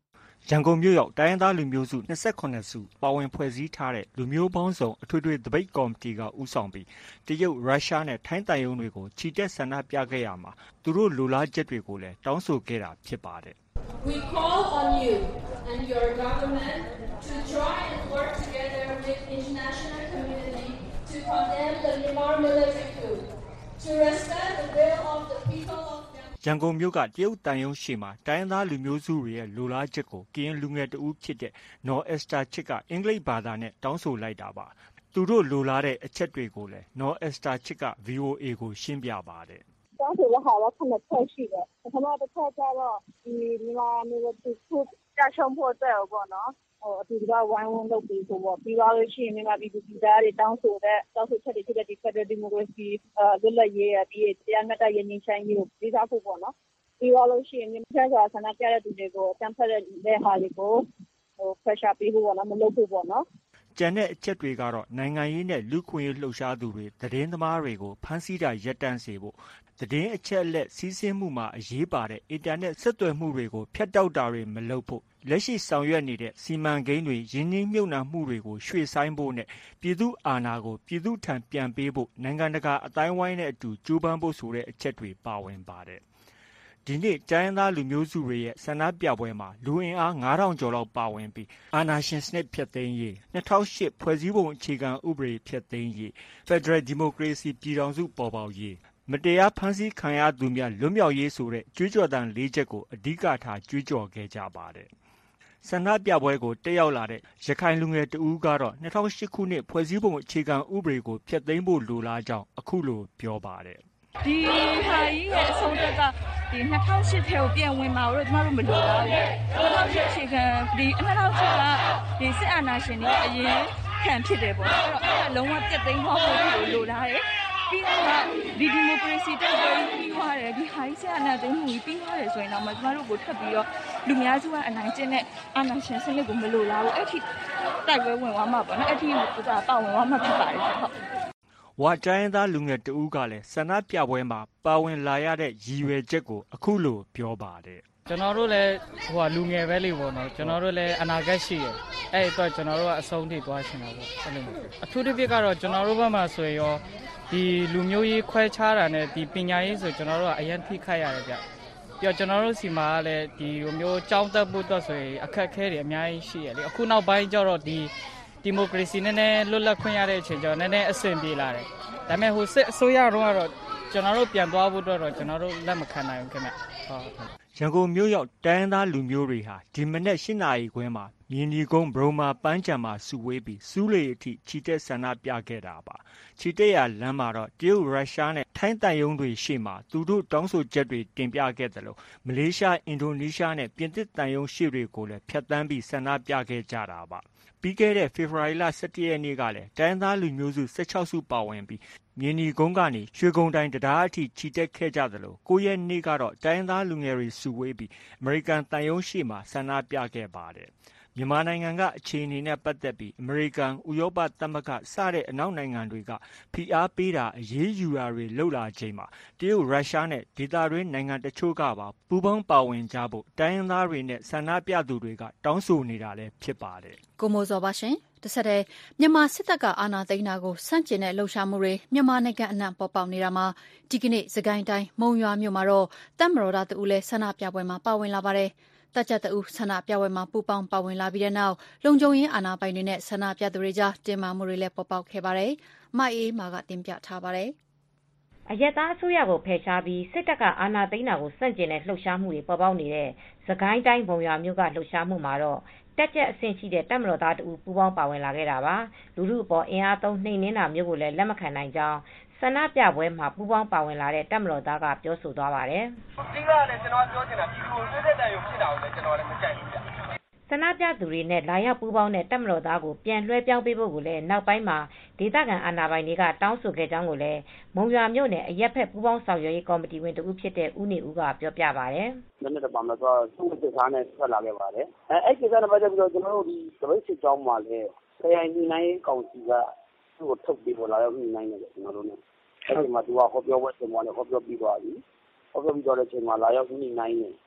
ရန်ကုန်မြို့ရောက်တိုင်းရင်းသားလူမျိုးစု28စုပါဝင်ဖွဲ့စည်းထားတဲ့လူမျိုးပေါင်းစုံအထွေထွေသပိတ်ကော်မတီကဦးဆောင်ပြီးတရုတ်ရုရှားနဲ့ထိုင်းတန်ယုံတွေကိုချီတက်ဆန္ဒပြခဲ့ရမှာသူတို့လိုလားချက်တွေကိုလည်းတောင်းဆိုခဲ့တာဖြစ်ပါတယ် We call on you and your government to try and work together with international community to condemn the Myanmar military coup, to respect the will of the people of ရန်ကုန်မြို့ကတရုတ်တန်ယုံရှိမှာတိုင်းရင်းသားလူမျိုးစုတွေရဲ့လိုလားချက်ကိုကရင်လူငယ်တဦးဖြစ်တဲ့နော်အက်စတာချစ်ကအင်္ဂလိပ်ဘာသာနဲ့တောင်းဆိုလိုက်တာပါသူတို့လိုလားတဲ့အချက်တွေကိုလည်းနော်အက်စတာချစ်က VOA ကိုရှင်းပြပါတယ်တောင်းဆိုရဟာတော့9ချက်ရှိတယ်ပထမတစ်ချက်ကျတော့ဒီမြန်မာမျိုးသူခုကြာရှုံးဖို့အတွက်ပေါ့နော်အတူတူဝိုင်းဝန်းလုပ်ပြီးဆိုတော့ပြီးသွားလို့ရှိရင်မြန်မာပြည်သူပြည်သားတွေတောင်းဆိုချက်တွေဖြစ်တဲ့ဒီ Federal Democracy လွတ်လပ်ရေးဒီတရားမျှတရေးငြိမ်းချမ်းရေးကိုပြီးသားဖို့ပေါ့နော်ပြီးသွားလို့ရှိရင်မြန်မာပြည်ဆန္ဒပြတဲ့သူတွေကိုအတန်းဖက်တဲ့ဟာတွေကိုpressure ပေးဖို့ပေါ့နော်မလုပ်ဖို့ပေါ့နော်ကျန်တဲ့အချက်တွေကတော့နိုင်ငံရေးနဲ့လူခွင့်ရေးလှုပ်ရှားသူတွေသတင်းသမားတွေကိုဖမ်းဆီးတာရပ်တန့်စေဖို့သတင်းအချက်အလက်စီးဆင်းမှုမှာအရေးပါတဲ့အင်တာနက်ဆက်သွယ်မှုတွေကိုဖျက်တောက်တာတွေမလုပ်ဖို့လက်ရှိဆောင်ရွက်နေတဲ့စီမံကိန်းတွေရင်းနှီးမြှုပ်နှံမှုတွေကိုရွှေ့ဆိုင်းဖို့နဲ့ပြည်သူအာဏာကိုပြည်သူထံပြန်ပေးဖို့နိုင်ငံတကာအတိုင်းအဝိုင်းနဲ့အတူကြိုးပမ်းဖို့ဆိုတဲ့အချက်တွေပါဝင်ပါတယ်ဒီနေ့တိုင်းရင်းသားလူမျိုးစုတွေရဲ့ဆန္ဒပြပွဲမှာလူအင်အား9000ကျော်လောက်ပါဝင်ပြီးအာဏာရှင်စနစ်ဖျက်သိမ်းရေး2008ဖွဲ့စည်းပုံအခြေခံဥပဒေဖျက်သိမ်းရေး Federal Democracy ပြည်ထောင်စုပေါ်ပေါက်ရေးမတရားဖမ်းဆီးခံရသူများလွတ်မြောက်ရေးဆိုတဲ့ကြွေးကြော်သံ၄ချက်ကိုအဓိကထားကြွေးကြော်ခဲ့ကြပါတယ်ဆန္ဒပြပွဲကိုတက်ရောက်လာတဲ့ရခိုင်လူငယ်တဦးကတော့2008ခုနှစ်ဖွဲ့စည်းပုံအခြေခံဥပဒေကိုဖျက်သိမ်းဖို့လိုလားကြောင်းအခုလိုပြောပါတယ်ဒီဟာကြီးရဲ့အဆုံးသက်ကဒီ2008ထဲကိုပြန်ဝင်มาတော့ကျမတို့မလိုလားဘူး2008အခြေခံဒီ2008ကဒီစစ်အာဏာရှင်တွေအရင်ခံဖြစ်တယ်ပေါ့အဲ့တော့လုံးဝပြတ်သိမ်းသွားဖို့လိုလားတယ်ပြီးတော့ဒီဒီမိုကရေစီတက်ပွဲပြီးသွားတယ်ဒီဟာကြီးစစ်အာဏာသိမ်းမှုပြီးသွားတယ်ဆိုရင်တော့ကျမတို့ကိုထပ်ပြီးတော့လူများစုကအနိုင်ကျင့်တဲ့အာဏာရှင်စနစ်ကိုမလိုလားဘူးအဲ့ဒီတိုက်ပွဲဝင်သွားမှာပေါ့နော်အဲ့ဒီကိုပါဝင်သွားမှာဖြစ်ပါတယ်ဟုတ်ဝါတိုင်းသားလူငယ်တဦးကလည်းဆန္ဒပြပွဲမှာပါဝင်လာရတဲ့ရည်ရွယ်ချက်ကိုအခုလိုပြောပါတယ်ကျွန်တော်တို့လည်းလူငယ်ပဲလေပေါ့နော်ကျွန်တော်တို့လည်းအနာဂတ်ရှိတယ်အဲ့အတွက်ကျွန်တော်တို့ကအဆုံးထိသွားရှင်တာပေါ့အဲ့လိုအထူးတစ်ပြစ်ကတော့ကျွန်တော်တို့ဘက်မှာဆိုရင်ရောဒီလူမျိုးရေးခွဲခြားတာနဲ့ဒီပညာရေးဆိုကျွန်တော်တို့ကအရင်ထိခိုက်ရတယ်ဗျပြီးတော့ကျွန်တော်တို့စီမှာလည်းဒီလိုမျိုးကြောင်းတက်ဖို့အတွက်ဆိုရင်အခက်အခဲတွေအများကြီးရှိရလေအခုနောက်ပိုင်းကျတော့ဒီမိုကရေစီနဲ့လွတ်လပ်ခွင့်ရတဲ့အချိန်ကျတော့နည်းနည်းအဆင်ပြေလာတယ်ဒါပေမဲ့ဟိုစစ်အစိုးရတော့ကျွန်တော်တို့ပြန်သွားဖို့တော့ကျွန်တော်တို့လက်မခံနိုင်ဘူးခင်ဗျရန်ကုန်မြို့ရောက်တိုင်းရင်းသားလူမျိုးတွေဟာဒီမနေ့၈နာရီခွဲမှာမြင်းဒီကုန်းဘရုံမာပန်းချံမှာစုဝေးပြီးစူးလေအထိချီတက်ဆန္ဒပြခဲ့တာပါချီတက်ရလမ်းမှာတော့တရုတ်ရုရှားနဲ့ထိုင်းတန်ယုံတွေရှေ့မှာသူတို့တောင်းဆိုချက်တွေတင်ပြခဲ့တယ်လို့မလေးရှားအင်ဒိုနီးရှားနဲ့ပြင်သစ်တန်ယုံရှေ့တွေကိုလည်းဖျက်ဆီးပြီးဆန္ဒပြခဲ့ကြတာပါပြီးခဲ့တဲ့ဖေဖော်ဝါရီလ17ရက်နေ့ကလည်းတိုင်းသားလူမျိုးစု16စုပါဝင်ပြီးမြင်းဒီကုန်းကနေရွှေဂုံတိုင်တရားအထိချီတက်ခဲ့ကြသလို9ရက်နေ့ကတော့တိုင်းသားလူငယ်တွေစုဝေးပြီးအမေရိကန်တန်ယုံရှေ့မှာဆန္ဒပြခဲ့ပါတယ်မြန်မာနိုင်ငံကအခြေအနေနဲ့ပတ်သက်ပြီးအမေရိကန်ဥရောပသမဂ္ဂစတဲ့အနောက်နိုင်ငံတွေကဖိအားပေးတာအရေးယူတာတွေလှုပ်လာချိန်မှာတရုတ်ရုရှားနဲ့ဒေသတွင်းနိုင်ငံတချို့ကပါပူးပေါင်းပါဝင်ကြဖို့တိုင်းရင်းသားတွေနဲ့ဆန္ဒပြသူတွေကတောင်းဆိုနေတာလည်းဖြစ်ပါတယ်ကိုမိုးစောပါရှင်တစ်ဆက်တည်းမြန်မာစစ်တပ်ကအာဏာသိမ်းတာကိုစန့်ကျင်တဲ့လှုပ်ရှားမှုတွေမြန်မာနိုင်ငံအနှံ့ပေါ်ပေါက်နေတာမှာဒီကနေ့စကိုင်းတိုင်းမုံရွာမြို့မှာတော့တပ်မတော်သားတဦးလည်းဆန္ဒပြပွဲမှာပါဝင်လာပါတယ်တပ်ချက်တဦးဆန္ဒပြပွဲမှာပူးပေါင်းပါဝင်လာပြီးတဲ့နောက်လုံခြုံရေးအာဏာပိုင်တွေနဲ့ဆန္ဒပြသူတွေကြားတင်မာမှုတွေလည်းပေါ်ပေါက်ခဲ့ပါတယ်။မအေးမာကတင်ပြထားပါတယ်။အရက်သားအစိုးရကိုဖယ်ရှားပြီးစစ်တပ်ကအာဏာသိမ်းတာကိုစန့်ကျင်တဲ့လှုပ်ရှားမှုတွေပေါ်ပေါက်နေတဲ့စကိုင်းတိုင်းမုံရွာမြို့ကလှုပ်ရှားမှုမှာတော့တက်ချက်အဆင့်ရှိတဲ့တပ်မတော်သားတဦးပူးပေါင်းပါဝင်လာခဲ့တာပါ။လူထုအပေါ်အင်အားသုံးနှိမ်နင်းတာမျိုးကိုလည်းလက်မခံနိုင်ကြောင်းဆန္ဒပြပွဲမှာပူးပေါင်းပါဝင်လာတဲ့တပ်မတော်သားကပြောဆိုသွားပါတယ်။ဒီကလည်းကျွန်တော်ပြောချင်တာဒီလိုတွေ့တဲ့တိုင်ရုံဖြစ်တာကိုလည်းကျွန်တော်လည်းမကြိုက်ဘူးဗျ။ဆန္ဒပြသူတွေနဲ့လာရောက်ပူးပေါင်းတဲ့တပ်မတော်သားကိုပြန်လွှဲပြောင်းပေးဖို့ကိုလည်းနောက်ပိုင်းမှာဒေသခံအာဏာပိုင်တွေကတောင်းဆိုခဲ့ကြောင်းကိုလည်းမုံရွာမြို့နယ်အရက်ဖက်ပူးပေါင်းဆောင်ရွက်ရေးကော်မတီဝင်တဦးဖြစ်တဲ့ဦးနေဦးကပြောပြပါတယ်။လက်နက်ပါမှာဆိုသူ့စစ်သားနဲ့ဆက်လာခဲ့ပါတယ်။အဲ့ကိစ္စနဲ့ပတ်သက်ပြီးတော့ကျွန်တော်တို့ဒီသပိတ်စစ်ကြောင်းမှာလည်းခရိုင်ညီနိုင်ကောင်စီကသူ့ကိုထုတ်ပြီးပေါ်လာရောက်ညီနိုင်တယ်ကျွန်တော်တို့နဲ့အဲ့ဒီမှာသူကဟောပြောပွဲချိန်မှာလည်းဟောပြောပြီးသွားပြီ။ဟောပြောပြီးတော့တဲ့ချိန်မှာလာရောက်ညီနိုင်တယ်။ဒီ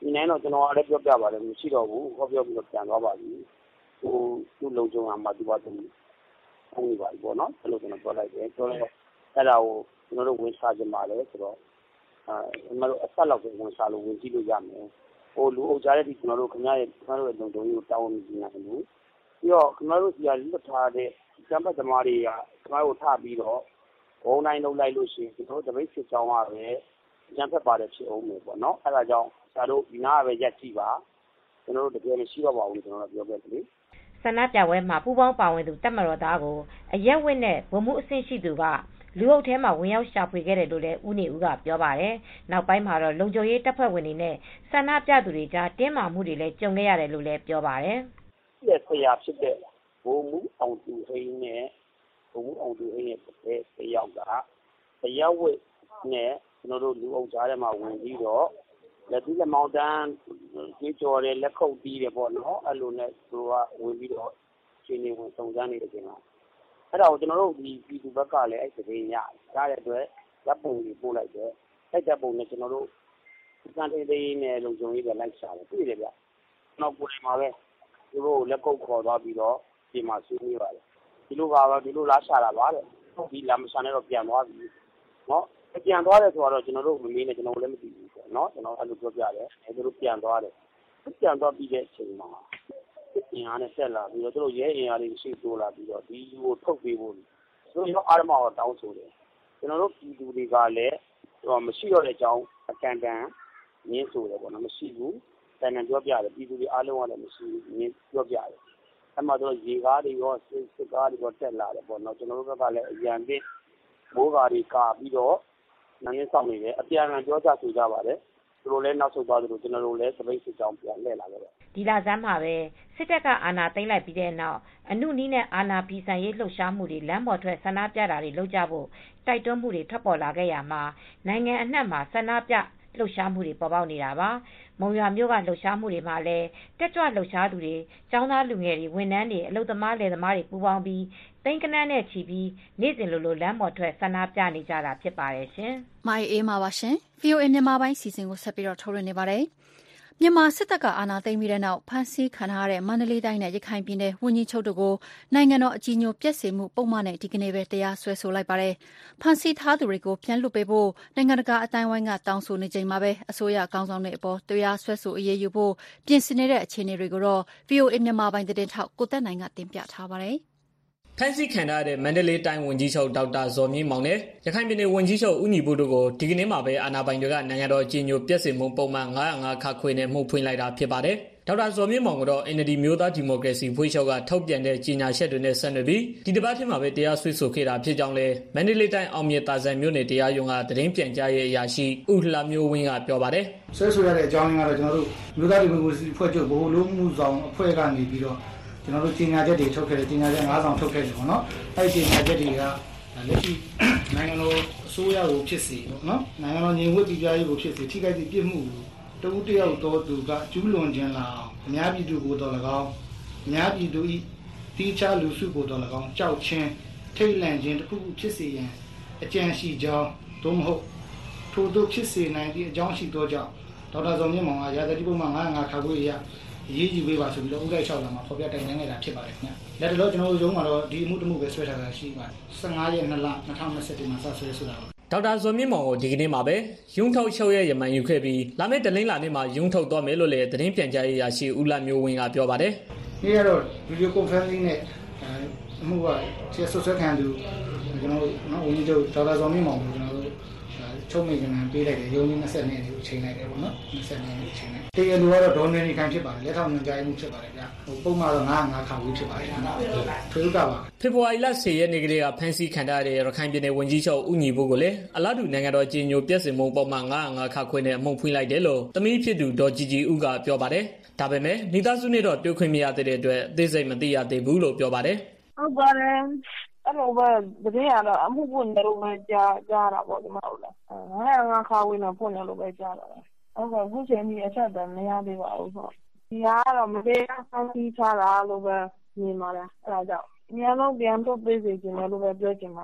ဒီနိုင်တော့ကျွန်တော်လည်းပြောပြပါတယ်မရှိတော့ဘူးဟောပြောပြီးတော့ပြန်သွားပါပြီသူ့လုံခြုံအောင်မှသူပါသူဟုတ်ပြီပါပေါ့နော်အဲ့လိုကျွန်တော်ပြောလိုက်တယ်ဆိုတော့အဲ့ဒါကိုကျွန်တော်တို့ဝင်စားကြမှာလဲဆိုတော့ကျွန်တော်တို့အဆက်လောက်ကိုဝင်စားလို့ဝင်ကြည့်လို့ရမယ်လူအုပ်ကြားတဲ့ဒီကျွန်တော်တို့ခင်ဗျားရဲ့လုံခြုံရေးကိုတောင်းဝင်နေနိုင်ဘူးပြီးတော့ခင်ဗျားတို့စီကလွတ်ထားတဲ့ကျမ်းပတ်သမားတွေကခင်ဗျားတို့ထပြီးတော့ဘုံတိုင်းလုံးလိုက်လို့ရှိရင်ကျွန်တော်တို့တပိတ်စစ်ကြောင်းကပဲကျမ်းဖက်ပါတယ်ဖြစ်အောင်မယ်ပေါ့နော်အဲ့ဒါကြောင့်ဆရာတို့ဒီနားပဲရက်ကြည့်ပါကျွန်တော်တို့တကယ်မရှိတော့ပါဘူးကျွန်တော်တို့ပြောပြတယ်လေဆန္ဒပြပွဲမှာပူးပေါင်းပါဝင်သူတပ်မတော်သားကိုအရက်ဝတ်နဲ့ဗိုလ်မှူးအဆင့်ရှိသူကလူအုပ်ထဲမှာဝင်ရောက်ရှာဖွေခဲ့တယ်လို့လည်းဦးနေဦးကပြောပါတယ်။နောက်ပိုင်းမှာတော့လုံခြုံရေးတပ်ဖွဲ့ဝင်တွေနဲ့ဆန္ဒပြသူတွေကြားတင်းမာမှုတွေလည်းကြုံခဲ့ရတယ်လို့လည်းပြောပါတယ်။ဒီဆရာဖြစ်တဲ့ဘုံမှုအောင်သူဟိန်းနဲ့တယောက်ကတရားဝတ်နဲ့ကျွန်တော်တို့လူအုပ်ကြားထဲမှာဝင်ပြီးတော့လက်ပြီးလက်မောင်းတန်းကြေးကြော်တယ်လက်ခုပ်တီးတယ်ပေါ့နော်အဲ့လိုနဲ့သူကဝင်ပြီးတော့ရှင်နေဝင်စုံစမ်းနေတယ်ကျွန်တော်အဲ့ဒါကိုကျွန်တော်တို့ဒီပြည်သူဘက်ကလည်းအဲ့ဒီရတဲ့အတွက်ရပ်ပုံကြီးပို့လိုက်တယ်အဲ့တပ်ပုံနဲ့ကျွန်တော်တို့စံတေးသေးနဲ့လုံခြုံရေးပဲလိုက်ရှာတယ်တွေ့တယ်ဗျနောက်ကိုယ်တိုင်မှာပဲသူတို့လက်ကုပ်ခေါ်သွားပြီးတော့ဒီမှာဆွေးနွေးပါတယ်ဒီလိုပါတော့ဒီလိုလားရှာတာပါတဲ့ဒီလာမရှာနဲ့တော့ပြန်သွားပြီနော်ပြန်သွားတယ်ဆိုတော့ကျွန်တော်တို့မမေးနဲ့ကျွန်တော်လည်းမသိဘူးပေါ့နော်ကျွန်တော်အဲ့လိုပြောပြတယ်အဲသူတို့ပြန်သွားတယ်ပြန်သွားပြီးတဲ့အချိန်မှာအင်အားနဲ့ဆက်လာပြီးတော့သူတို့ရဲအင်အားတွေရှိတိုးလာပြီးတော့ဒီလူကိုထုတ်ပေးဖို့သူတို့ရောအားမအောင်တောင်းဆိုတယ်ကျွန်တော်တို့ပြည်သူတွေကလည်းမရှိတော့တဲ့အကြောင်းအကန့်အသတ်ညင်းဆိုတယ်ပေါ့နော်မရှိဘူးတန်တန်ပြောပြတယ်ပြည်သူတွေအားလုံးကလည်းမရှိဘူးညင်းပြောပြတယ်အဲ့မှာတော့ရေကားတွေရောစစ်ကားတွေရောတက်လာတယ်ပေါ့နော်ကျွန်တော်တို့ဘက်ကလည်းအရန်ပြင်းမိုးကားတွေကာပြီးတော့နိုင်ငံဆောင်နေတယ်အပြန်အလှန်ပြောကြဆိုကြပါတယ်သူတို့လည်းနောက်ဆုတ်သွားသလိုကျွန်တော်တို့လည်းသပိတ်စစ်ကြောင်းပြန်လှည့်လာကြတယ်ဒီလဆန်းမှာပဲစစ်တပ်ကအာဏာသိမ်းလိုက်ပြီးတဲ့နောက်အနုနီးနဲ့အာဏာဖီဆန်ရေးလှုပ်ရှားမှုတွေလမ်းပေါ်ထွက်ဆန္ဒပြတာတွေလုပ်ကြဖို့တိုက်တွန်းမှုတွေထွက်ပေါ်လာခဲ့ရမှာနိုင်ငံအနှံ့မှာဆန္ဒပြလှုပ်ရှားမှုတွေပေါ်ပေါက်နေတာပါမုံရွာမြို့ကလှုပ်ရှားမှုတွေမှာလည်းတက်ကြွလှုပ်ရှားသူတွေចောင်းသားလူငယ်တွေဝန်ထမ်းတွေအလုပ်သမားလယ်သမားတွေပူးပေါင်းပြီးသိန်းကနန်းနဲ့ချီပြီးနေ့စဉ်လိုလမ်းပေါ်ထွက်ဆန္ဒပြနေကြတာဖြစ်ပါတယ်ရှင်။မိုင်အေးမှာပါရှင်။ VOA မြန်မာပိုင်းစီစဉ်ကိုဆက်ပြီးထုတ်လွှင့်နေပါတယ်။မြန်မာစစ်တပ်ကအာဏာသိမ်းပြီးတဲ့နောက်ဖမ်းဆီးခံထားရတဲ့မန္တလေးတိုင်းနဲ့ရခိုင်ပြည်နယ်ဝန်ကြီးချုပ်တို့ကိုနိုင်ငံတော်အကြီးအကျယ်ပျက်စေမှုပုံမှန်နဲ့ဒီကနေ့ပဲတရားစွဲဆိုလိုက်ပါတယ်။ဖမ်းဆီးထားသူတွေကိုပြန်လွှတ်ပေးဖို့နိုင်ငံတကာအတိုင်းအဝိုင်းကတောင်းဆိုနေချိန်မှာပဲအစိုးရကောင်းဆောင်တွေအပေါ်တရားစွဲဆိုအရေးယူဖို့ပြင်ဆင်နေတဲ့အခြေအနေတွေကိုတော့ VOA မြန်မာပိုင်းသတင်းထောက်ကိုသက်နိုင်ကတင်ပြထားပါတယ်။ဖမ်းဆီးခံထားတဲ့မန္တလေးတိုင်းဝန်ကြီးချုပ်ဒေါက်တာဇော်မြင့်မောင်နဲ့ရခိုင်ပြည်နယ်ဝန်ကြီးချုပ်ဦးညီပုတို့ကိုဒီကနေ့မှာပဲအာဏာပိုင်တွေကနိုင်ငံတော်အကြီးအကျယ်ပြက်စင်မှုပုံမှန်905ခခွေနဲ့မှုဖွင့်လိုက်တာဖြစ်ပါတယ်။ဒေါက်တာဇော်မြင့်မောင်ကတော့ NLD မျိုးသားဒီမိုကရေစီဖွဲ့ချုပ်ကထုတ်ပြန်တဲ့ကြေညာချက်တွေနဲ့ဆက်နွယ်ပြီးဒီတစ်ပတ်ထဲမှာပဲတရားစွဲဆိုခဲ့တာဖြစ်ကြောင်းလဲမန္တလေးတိုင်းအောင်မြေတာဆန်မြို့နယ်တရားရုံးကသတင်းပြန်ကြားရေးအရာရှိဦးလှမျိုးဝင်းကပြောပါတယ်။ဆွဲဆိုရတဲ့အကြောင်းရင်းကတော့ကျွန်တော်တို့မျိုးသားဒီမိုကရေစီဖွဲ့ချုပ်ဗဟိုလုံးမှုဆောင်အဖွဲ့ကနေပြီးတော့ကျွန်တော်တို့ကြေညာချက်တွေထုတ်ခဲ့တယ်ကြေညာချက်9ဆောင်ထုတ်ခဲ့တယ်ပေါ့နော်အဲ့ဒီကြေညာချက်တွေကလက်ရှိနိုင်ငံတော်အစိုးရကိုဖြစ်စီပေါ့နော်နိုင်ငံတော်ညီဝတ်ပြည်ပြရေးကိုဖြစ်စီထိခိုက်သည့်ပြစ်မှုတဦးတယောက်တော်သူကကျူးလွန်ခြင်းလားအများပြည်သူကိုတော်၎င်းအများပြည်သူဤတိကျလူစုကိုတော်၎င်းကြောက်ချင်းထိတ်လန့်ခြင်းတစ်ခုခုဖြစ်စေရန်အကြံရှိကြောင်းသို့မဟုတ်ထို့သို့ဖြစ်စေနိုင်သည့်အကြောင်းရှိသောကြောင့်ဒေါက်တာဇော်မြင့်မောင်ကရာဇသီပုံမှန်905ခါခွေရရေးကြည့်ပေးပါဆိုပြီးတော့ဥဒိုက်6လမှာဖော်ပြတိုင်တန်းနေတာဖြစ်ပါတယ်ခင်ဗျလက်တလို့ကျွန်တော်တို့ရုံးမှာတော့ဒီအမှုတစ်မှုပဲဆွဲထားတာရှိပါတယ်15ရက်2လ2021မှာစဆွဲဆိုတာပါဒေါက်တာဇော်မြင့်မောင်ကိုဒီကနေ့မှာပဲရုံးထုတ်6ရက်ရမန်ယူခဲ့ပြီးလာမယ့်တလင်းလာနေ့မှာရုံးထုတ်သွားမယ်လို့လည်းသတင်းပြန်ကြားရေးရရှိဦးလမျိုးဝင်းကပြောပါတယ်ဒီကတော့ဗီဒီယိုကွန်ဖရင့်စနဲ့အမှုကဆက်ဆွဲခံသူကျွန်တော်တို့ဝန်ကြီးချုပ်ဒေါက်တာဇော်မြင့်မောင်ကိုကျွန်တော်တို့ချုပ်မိကနေပေးလိုက်တယ်ရုံးကြီး20နှစ်ကိုချိန်လိုက်တယ်ပေါ့နော်20နှစ်ကိုချိန်လိုက်တရားလိုကတော့ဒေါ်နေနေခိုင်ဖြစ်ပါတယ်လက်ထောက်ညွှန်ကြားမှုဖြစ်ပါတယ်ဗျပုံမှန်တော့905ခါဝေးဖြစ်ပါတယ်ထွေးဥကပါဖေဖော်ဝါရီလ10ရက်နေ့ကလေးကဖမ်းဆီးခံထားတဲ့ရခိုင်ပြည်နယ်ဝန်ကြီးချုပ်ဦးညီဘိုးကိုလည်းအလားတူနိုင်ငံတော်ကြီးညိုပြည့်စင်မှုပုံမှန်905ခါခွေနဲ့အမှုဖွင့်လိုက်တယ်လို့သမီးဖြစ်သူဒေါ်ကြီးကြီးဦးကပြောပါတယ်ဒါပေမဲ့မိသားစုနဲ့တော့တွေ့ခွင့်မရတဲ့အတွက်အသေးစိတ်မသိရသေးဘူးလို့ပြောပါတယ်ဟုတ်ပါတယ်အဲ့လိုပဲတကယ်ကတော့အမှုပွင့်တယ်လို့ပဲကြားတာပေါ့ဒီမှာဟုတ်လားငါခါဝင်တော့ပွင့်တယ်လို့ပဲကြားတာဟုတ်ကဲ့ခုချိန်ကြီးအချက်တည်းမရသေးပါဘူးဆိုဒီကတော့မပေးအောင်ဖမ်းဆီးထားတာလို့ပဲမြင်ပါတယ်အဲ့ဒါကြောင့်အများဆုံးပြန်ထုတ်ပေးစေချင်တယ်လို့ပဲပြောချင်ပါတယ်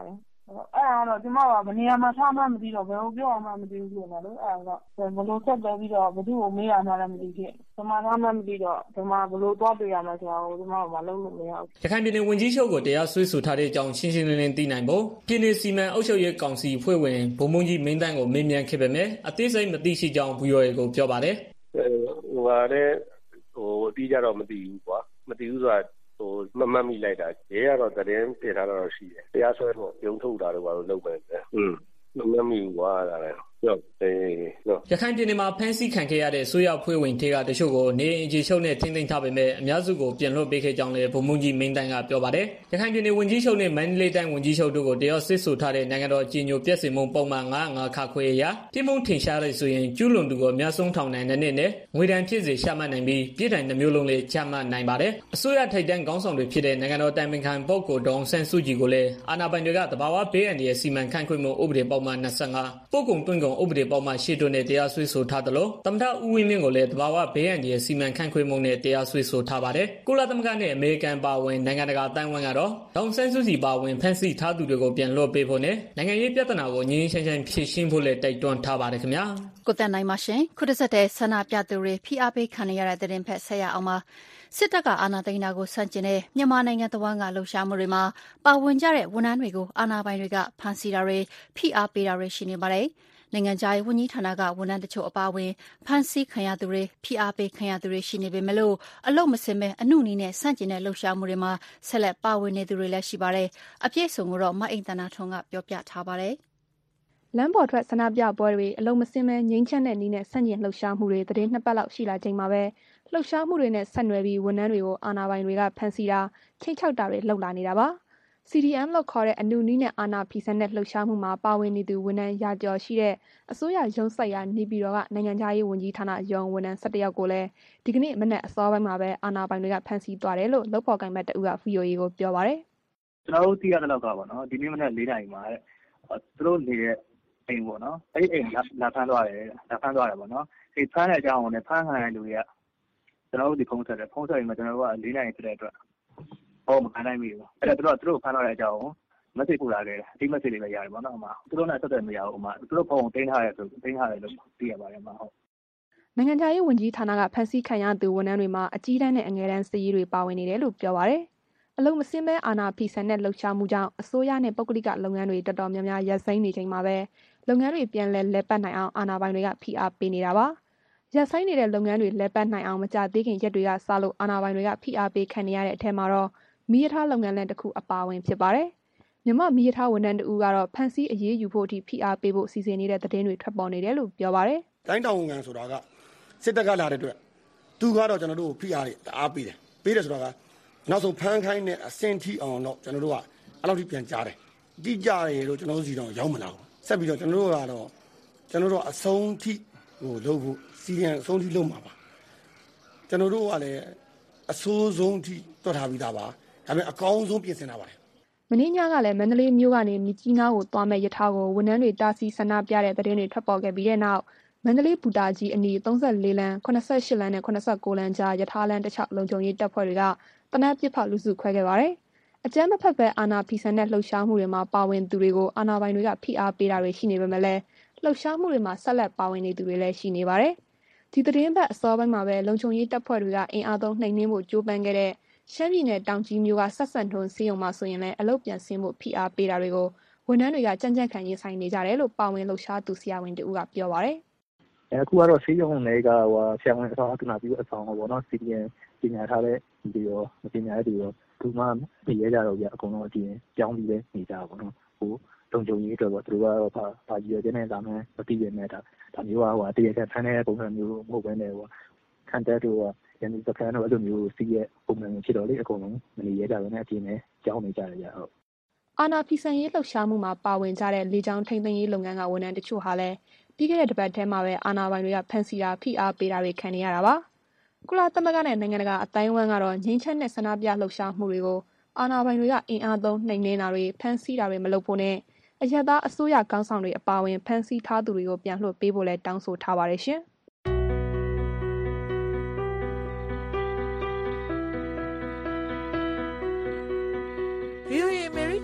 တော့ဒီမှာကမနေရာမှာထားမှမသိတော့ဘယ်လိုပြောအောင်မှမသိဘူးလို့နော်အဲ့တော့ဘလို့ဆက်တယ်ပြီးတော့ဘယ်သူ့ကိုမေးရမှလည်းမသိခဲ့ဒီမှာထားမှမသိတော့ဒီမှာဘလို့သွားတွေ့ရမှာဆိုတော့ဒီမှာမလုပ်လို့မရဘူးရခိုင်ပြည်နယ်ဝန်ကြီးချုပ်ကိုတရားစွဲဆိုထားတဲ့အကြောင်းရှင်းရှင်းလင်းလင်းသိနိုင်ဖို့ပြည်နယ်စီမံအုပ်ချုပ်ရေးကောင်စီဖွဲ့ဝင်ဗိုလ်မှူးကြီးမင်းတန်းကိုမေးမြန်းခဲ့ပေမဲ့အသေးစိတ်မသိရှိကြောင်း VOA ကိုပြောပါတယ်ဟိုကလည်းအတိအကျတော့မသိဘူးကွာမသိဘူးဆိုတာမမှတ်မိလိုက်တာရဲကတော့သတင်းတင်ထားတော့ရှိတယ်တရားစွဲဖို့ပြုံးထုတ်တာတော့ဘာလို့လုပ်မယ်မမှတ်မိဘူးကွာဒါလည်းရခိုင်ပြည်နယ်မှာဖမ်းဆီးခံခဲ့ရတဲ့ဆိုရဖွဲ့ဝင်တွေကတချို့ကိုနေအိမ်အခြေချုပ်နဲ့ထိန်းသိမ်းထားပေမဲ့အများစုကိုပြန်လွှတ်ပေးခဲ့ကြောင်းလည်းဗိုလ်မှူးကြီးမင်းတန်းကပြောပါတယ်ရခိုင်ပြည်နယ်ဝန်ကြီးချုပ်နဲ့မန္တလေးတိုင်းဝန်ကြီးချုပ်တို့ကိုတရားစွဲဆိုထားတဲ့နိုင်ငံတော်အကြီးအကျယ်ပြည့်စုံမှုပုံမှန်905ခါခွေအရပြစ်မှုထင်ရှားတဲ့ဆိုရင်ကျူးလွန်သူကိုအများဆုံးထောင်ဒဏ်2နှစ်နဲ့ငွေဒဏ်ဖြစ်စေချမှတ်နိုင်ပြီးပြည်ထောင်2မျိုးလုံးလည်းချမှတ်နိုင်ပါတယ်အစိုးရထိပ်တန်းခေါင်းဆောင်တွေဖြစ်တဲ့နိုင်ငံတော်တိုင်ပင်ခံပုဂ္ဂိုလ်ဒေါအောင်ဆန်းစုကြည်ကိုလည်းအာဏာပိုင်တွေကတဘာဝဘေးအန္တရာယ်စီမံခန့်ခွဲမှုဥပဒေပုံမှန်25ပို့ကုန်တွင်းကုန်ဥပဒေပုံမှန်8တို့နဲ့တရားစွဲဆိုထားသလိုသမ္မတဦးဝင်းမြင့်ကိုလည်းတဘာဝဘေးအန္တရာယ်စီမံခန့်ခွဲမှုနဲ့တရားစွဲဆိုထားပါတယ်ကုလသမဂ္ဂနဲ့အမေရိကန်ပါဝင်နိုင်ငံတကာအတိုင်းအဝိုင်းကတော့ဒေါအောင်ဆန်းစုကြည်ပါဝင်ဖမ်းဆီးထားသူတွေကိုပြန်လွှတ်ပေးဖို့နဲ့နိုင်ငံရေးပြဿနာကိုငြင်းငြင်းချမ်းချမ်းဖြေရှင်းဖို့လည်းတိုက်တွန်းထားပါတယ်ခင်ဗျာကိုတန်နိုင်ပါရှင်ခုတစ်ဆက်တည်းဆန္ဒပြသူတွေဖိအားပေးခံရတဲ့တဲ့တင်ဖက်ဆက်ရအောင်ပါစစ်တပ်ကအာဏာသိမ်းတာကိုဆန့်ကျင်တဲ့မြန်မာနိုင်ငံတဝန်းကလှုပ်ရှားမှုတွေမှာပါဝင်ကြတဲ့ဝန်ထမ်းတွေကိုအာဏာပိုင်တွေကဖမ်းဆီးတာတွေဖိအားပေးတာတွေရှိနေပါတယ်နိုင်ငံခြားရေးဝန်ကြီးဌာနကဝန်ထမ်းတချို့အပါအဝင်ဖမ်းဆီးခံရသူတွေဖိအားပေးခံရသူတွေရှိနေပေမဲ့လို့အလို့မစင်မဲ့အမှုနည်းနဲ့ဆန့်ကျင်တဲ့လှုပ်ရှားမှုတွေမှာဆက်လက်ပါဝင်နေသူတွေလည်းရှိပါတယ်အပြည့်စုံကိုတော့မအိမ်တနာထွန်းကပြောပြထားပါတယ်လမ်းပေါ်ထွက်ဆန္ဒပြပွဲတွေအလုံးမစင်းမဲ့ငြိမ်းချမ်းတဲ့နည်းနဲ့ဆန့်ကျင်လှုပ်ရှားမှုတွေသတင်း2ပတ်လောက်ရှိလာချိန်မှာပဲလှုပ်ရှားမှုတွေနဲ့ဆက်နွယ်ပြီးဝန်ထမ်းတွေကိုအာဏာပိုင်တွေကဖမ်းဆီးတာချိတ်ချောက်တာတွေလုပ်လာနေတာပါ CDM လို့ခေါ်တဲ့အနုနည်းနဲ့အာဏာဖီဆန်တဲ့လှုပ်ရှားမှုမှာပါဝင်နေသူဝန်ထမ်းရာကျော်ရှိတဲ့အစိုးရရုံးဆိုင်ရာနေပြည်တော်ကနိုင်ငံခြားရေးဝန်ကြီးဌာနရုံးဝန်ထမ်း17ယောက်ကိုလည်းဒီကနေ့မနက်အစောပိုင်းမှာပဲအာဏာပိုင်တွေကဖမ်းဆီးသွားတယ်လို့လုပ်ဖော်ကိုင်ဘက်တအုပ်က VOA ကိုပြောပါတယ်ကျွန်တော်တို့သိရတဲ့လောက်ကပေါ့နော်ဒီနေ့မနက်4နာရီမှာသူတို့နေတဲ့အိမ်ပေါ့နော်အဲ့ဒီအိမ်လာဖမ်းသွားတယ်ပေါ့နော်ဒီဖမ်းတဲ့အကြောင်းကိုလည်းဖမ်းခံရတဲ့လူတွေကကျွန်တော်တို့ဒီဖုန်းဆက်တယ်ဖုန်းဆက်ပြီးမှကျွန်တော်တို့က4နာရီဖြစ်တဲ့အတွက်ဟောမခံနိုင်ပြီပေါ့အဲ့ဒါသူတို့ဖမ်းသွားတဲ့အကြောင်းကိုမက်ဆေ့ပို့လာခဲ့တယ်ဒီမက်ဆေ့လေးပဲရတယ်ပေါ့နော်သူတို့နဲ့ဆက်သွယ်မရဘူးသူတို့ဖုန်းကိုတင်းထားတယ်လို့သိရပါတယ်ဟုတ်နိုင်ငံခြားရေးဝန်ကြီးဌာနကဖမ်းဆီးခံရသူဝန်ထမ်းတွေမှာအကြီးတန်းနဲ့အငယ်တန်းစစ်ရေးတွေပါဝင်နေတယ်လို့ပြောပါတယ်အလုံးမစင်းမဲအာဏာဖီဆန်တဲ့လှုပ်ရှားမှုကြောင့်အစိုးရနဲ့ပုဂ္ဂလိကလုပ်ငန်းတွေတော်တော်များများရပ်ဆိုင်းနေချိန်မှာပဲလုပ်ငန်းတွေပြန်လည်ပတ်နိုင်အောင်အာဏာပိုင်တွေကဖိအားပေးနေတာပါရပ်ဆိုင်းနေတဲ့လုပ်ငန်းတွေလည်ပတ်နိုင်အောင်မကြသေးခင်ရက်တွေကစလို့အာဏာပိုင်တွေကဖိအားပေးခံနေရတဲ့အထက်မှာတော့မီးရထားလုပ်ငန်းလမ်းတစ်ခုအပါအဝင်ဖြစ်ပါတယ်မြန်မာမီးရထားဝန်ထမ်းတဦးကတော့ဖမ်းဆီးအရေးယူဖို့အထိဖိအားပေးဖို့စီစဉ်နေတဲ့သတင်းတွေထွက်ပေါ်နေတယ်လို့ပြောပါတယ်တိုင်းတောင်ဝန်ခံဆိုတာကစစ်တပ်ကလာတဲ့အတွက်သူကတော့ကျွန်တော်တို့ကိုဖိအားတွေအားပေးတယ်ဆိုတာကနောက်ဆုံးဖမ်းခိုင်းတဲ့အဆင့်ထိအောင်တော့ကျွန်တော်တို့ကအဲ့လောက်ထိပြန်ကြားတယ်တိကျတယ်လို့ကျွန်တော်တို့စီတော့ရောက်မလာဘူးဆက်ပြီးတော့ကျွန်တော်တို့အဆုံးထိလုပ်ဖို့စီရင်အဆုံးထိလုပ်မှာပါကျွန်တော်တို့ကလည်းအဆိုးဆုံးထိတွက်ထားပြီးသားပါဒါပေမဲ့အကောင်းဆုံးပြင်ဆင်ထားပါတယ်မင်းညကလည်းမန္တလေးမြို့ကနေမြကြီးနားကိုသွားမဲ့ရထားကိုဝန်ထမ်းတွေတားဆီးဆန္ဒပြတဲ့သတင်းတွေထွက်ပေါ်ခဲ့ပြီးတဲ့နောက်မန္တလေးဘူတာကြီးအနီး34လမ်း88လမ်းနဲ့89လမ်းကြားရထားလမ်းတစ်လျှောက်လုံခြုံရေးတပ်ဖွဲ့တွေကတနက်ပစ်ဖောက်လူစုခွဲခဲ့ပါတယ်အကြမ်းမဖက်ပဲအာဏာဖီဆန်တဲ့လှုပ်ရှားမှုတွေမှာပါဝင်သူတွေကိုအာဏာပိုင်တွေကဖိအားပေးတာတွေရှိနေပေမဲ့လည်းလှုပ်ရှားမှုတွေမှာဆက်လက်ပါဝင်နေသူတွေလည်းရှိနေပါတယ်ဒီသတင်းပတ်အစောပိုင်းမှာပဲလုံခြုံရေးတပ်ဖွဲ့တွေကအင်အားသုံးနှိမ်နင်းဖို့ကြိုးပမ်းခဲ့တဲ့ရှမ်းပြည်နယ်တောင်ကြီးမြို့ကဆက်ဆန်ထွန်းစီးရုံမှာဆိုရင်လည်းအလုပ်ပြန်ဆင်းဖို့ဖိအားပေးတာတွေကိုဝန်ထမ်းတွေကကြံ့ကြံ့ခံရင်ဆိုင်နေကြတယ်လို့ပါဝင်လှုပ်ရှားသူဆရာဝန်တဦးကပြောပါတယ်အခုကတော့စီးရုံတွေကဆရာဝန်အဆောင်အတူနာပြီးအဆောင်ပေါ့နော်စီဒီအန်ပညာထားတဲ့ဒီရောပညာရေးတွေရောသူမှပြရဲကြတော့ပြအကုန်လုံးအပြင်ပြောင်းပြီးပဲနေကြပါပေါ့နော်ဟိုလုံခြုံရေးအတွက်ပေါ့သူတို့ကတော့ဘာရည်ရွယ်တဲ့လာမယ်မသိရနဲ့ဒါမျိုးကတရားခံဖမ်းတဲ့ပုံစံမျိုးမဟုတ်ဘဲနဲ့ခံတဲ့တို့ရန်ဒီစကန်တို့အဲ့လိုမျိုးစီးရဲ့ပုံစံမျိုးဖြစ်တော့လေအကုန်လုံးမနေရကြဘဲနဲ့အပြင်နဲ့ကြောင်းနေကြတယ်ကြဟုတ်အာနာဖီဆန်ရေးလှုပ်ရှားမှုမှာပါဝင်ကြတဲ့လေကြောင်းထိန်းသိမ်းရေးလုပ်ငန်းကဝန်ထမ်းတချို့ဟာလည်းပြီးခဲ့တဲ့တစ်ပတ်ထဲမှာပဲအာဏာပိုင်တွေကဖမ်းဆီးတာဖိအားပေးတာတွေခံနေရတာပါကုလသမဂ္ဂနဲ့နိုင်ငံတကာအတိုင်းအဝန်းကတော့ငြိမ်းချမ်းတဲ့ဆန္ဒပြလှုပ်ရှားမှုတွေကိုအာဏာပိုင်တွေကအင်အားသုံးနှိမ်နင်းတာတွေဖမ်းဆီးတာတွေမလုပ်ဖို့နဲ့အရပ်သားအစိုးရကောင်းဆောင်တွေအပါအဝင်ဖမ်းဆီးထားသူတွေကိုပြန်လွှတ်ပေးဖို့လည်းတောင်းဆိုထားပါတယ်ရှင်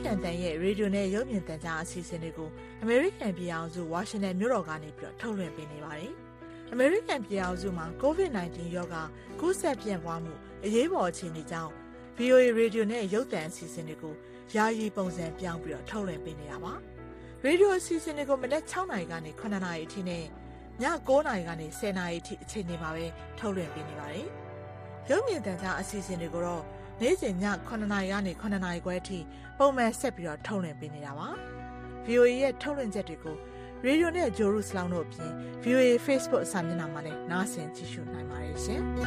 ကန်တန်ရဲ့ရေဒီယိုနဲ့ရုပ်မြင်သံကြားအစီအစဉ်တွေကိုအမေရိကန်ပြည်အောင်စုဝါရှင်တန်မြို့တော်ကနေပြီးတော့ထုတ်လွှင့်ပေးနေပါတယ်။အမေရိကန်ပြည်အောင်စုမှာ COVID-19 ရောဂါကူးစက်ပြန့်ပွားမှုအရေးပေါ်အခြေအနေကြောင့် VOA ရေဒီယိုနဲ့ရုပ်သံအစီအစဉ်တွေကိုယာယီပုံစံပြောင်းပြီးတော့ထုတ်လွှင့်ပေးနေတာပါ။ရေဒီယိုအစီအစဉ်တွေကိုမနက်6နာရီကနေ9နာရီအထိနဲ့ည9နာရီကနေ10နာရီအထိအချိန်တွေမှာပဲထုတ်လွှင့်ပေးနေပါတယ်။ရုပ်မြင်သံကြားအစီအစဉ်တွေကိုတော့နေ့စဉ်ည9နာရီကနေ9နာရီခွဲအထိပုံမှန်ဆက်ပြီးတော့ထုတ်လွှင့်ပေးနေတာပါ။ VOA ရဲ့ထုတ်လွှင့်ချက်တွေကိုရေဒီယိုနဲ့ဂျိုရုစလောင်းတို့အပြင် VOA Facebook အစာမျက်နှာမှာလည်းနားဆင်ကြည့်ရှုနိုင်ပါတယ်ရှင်။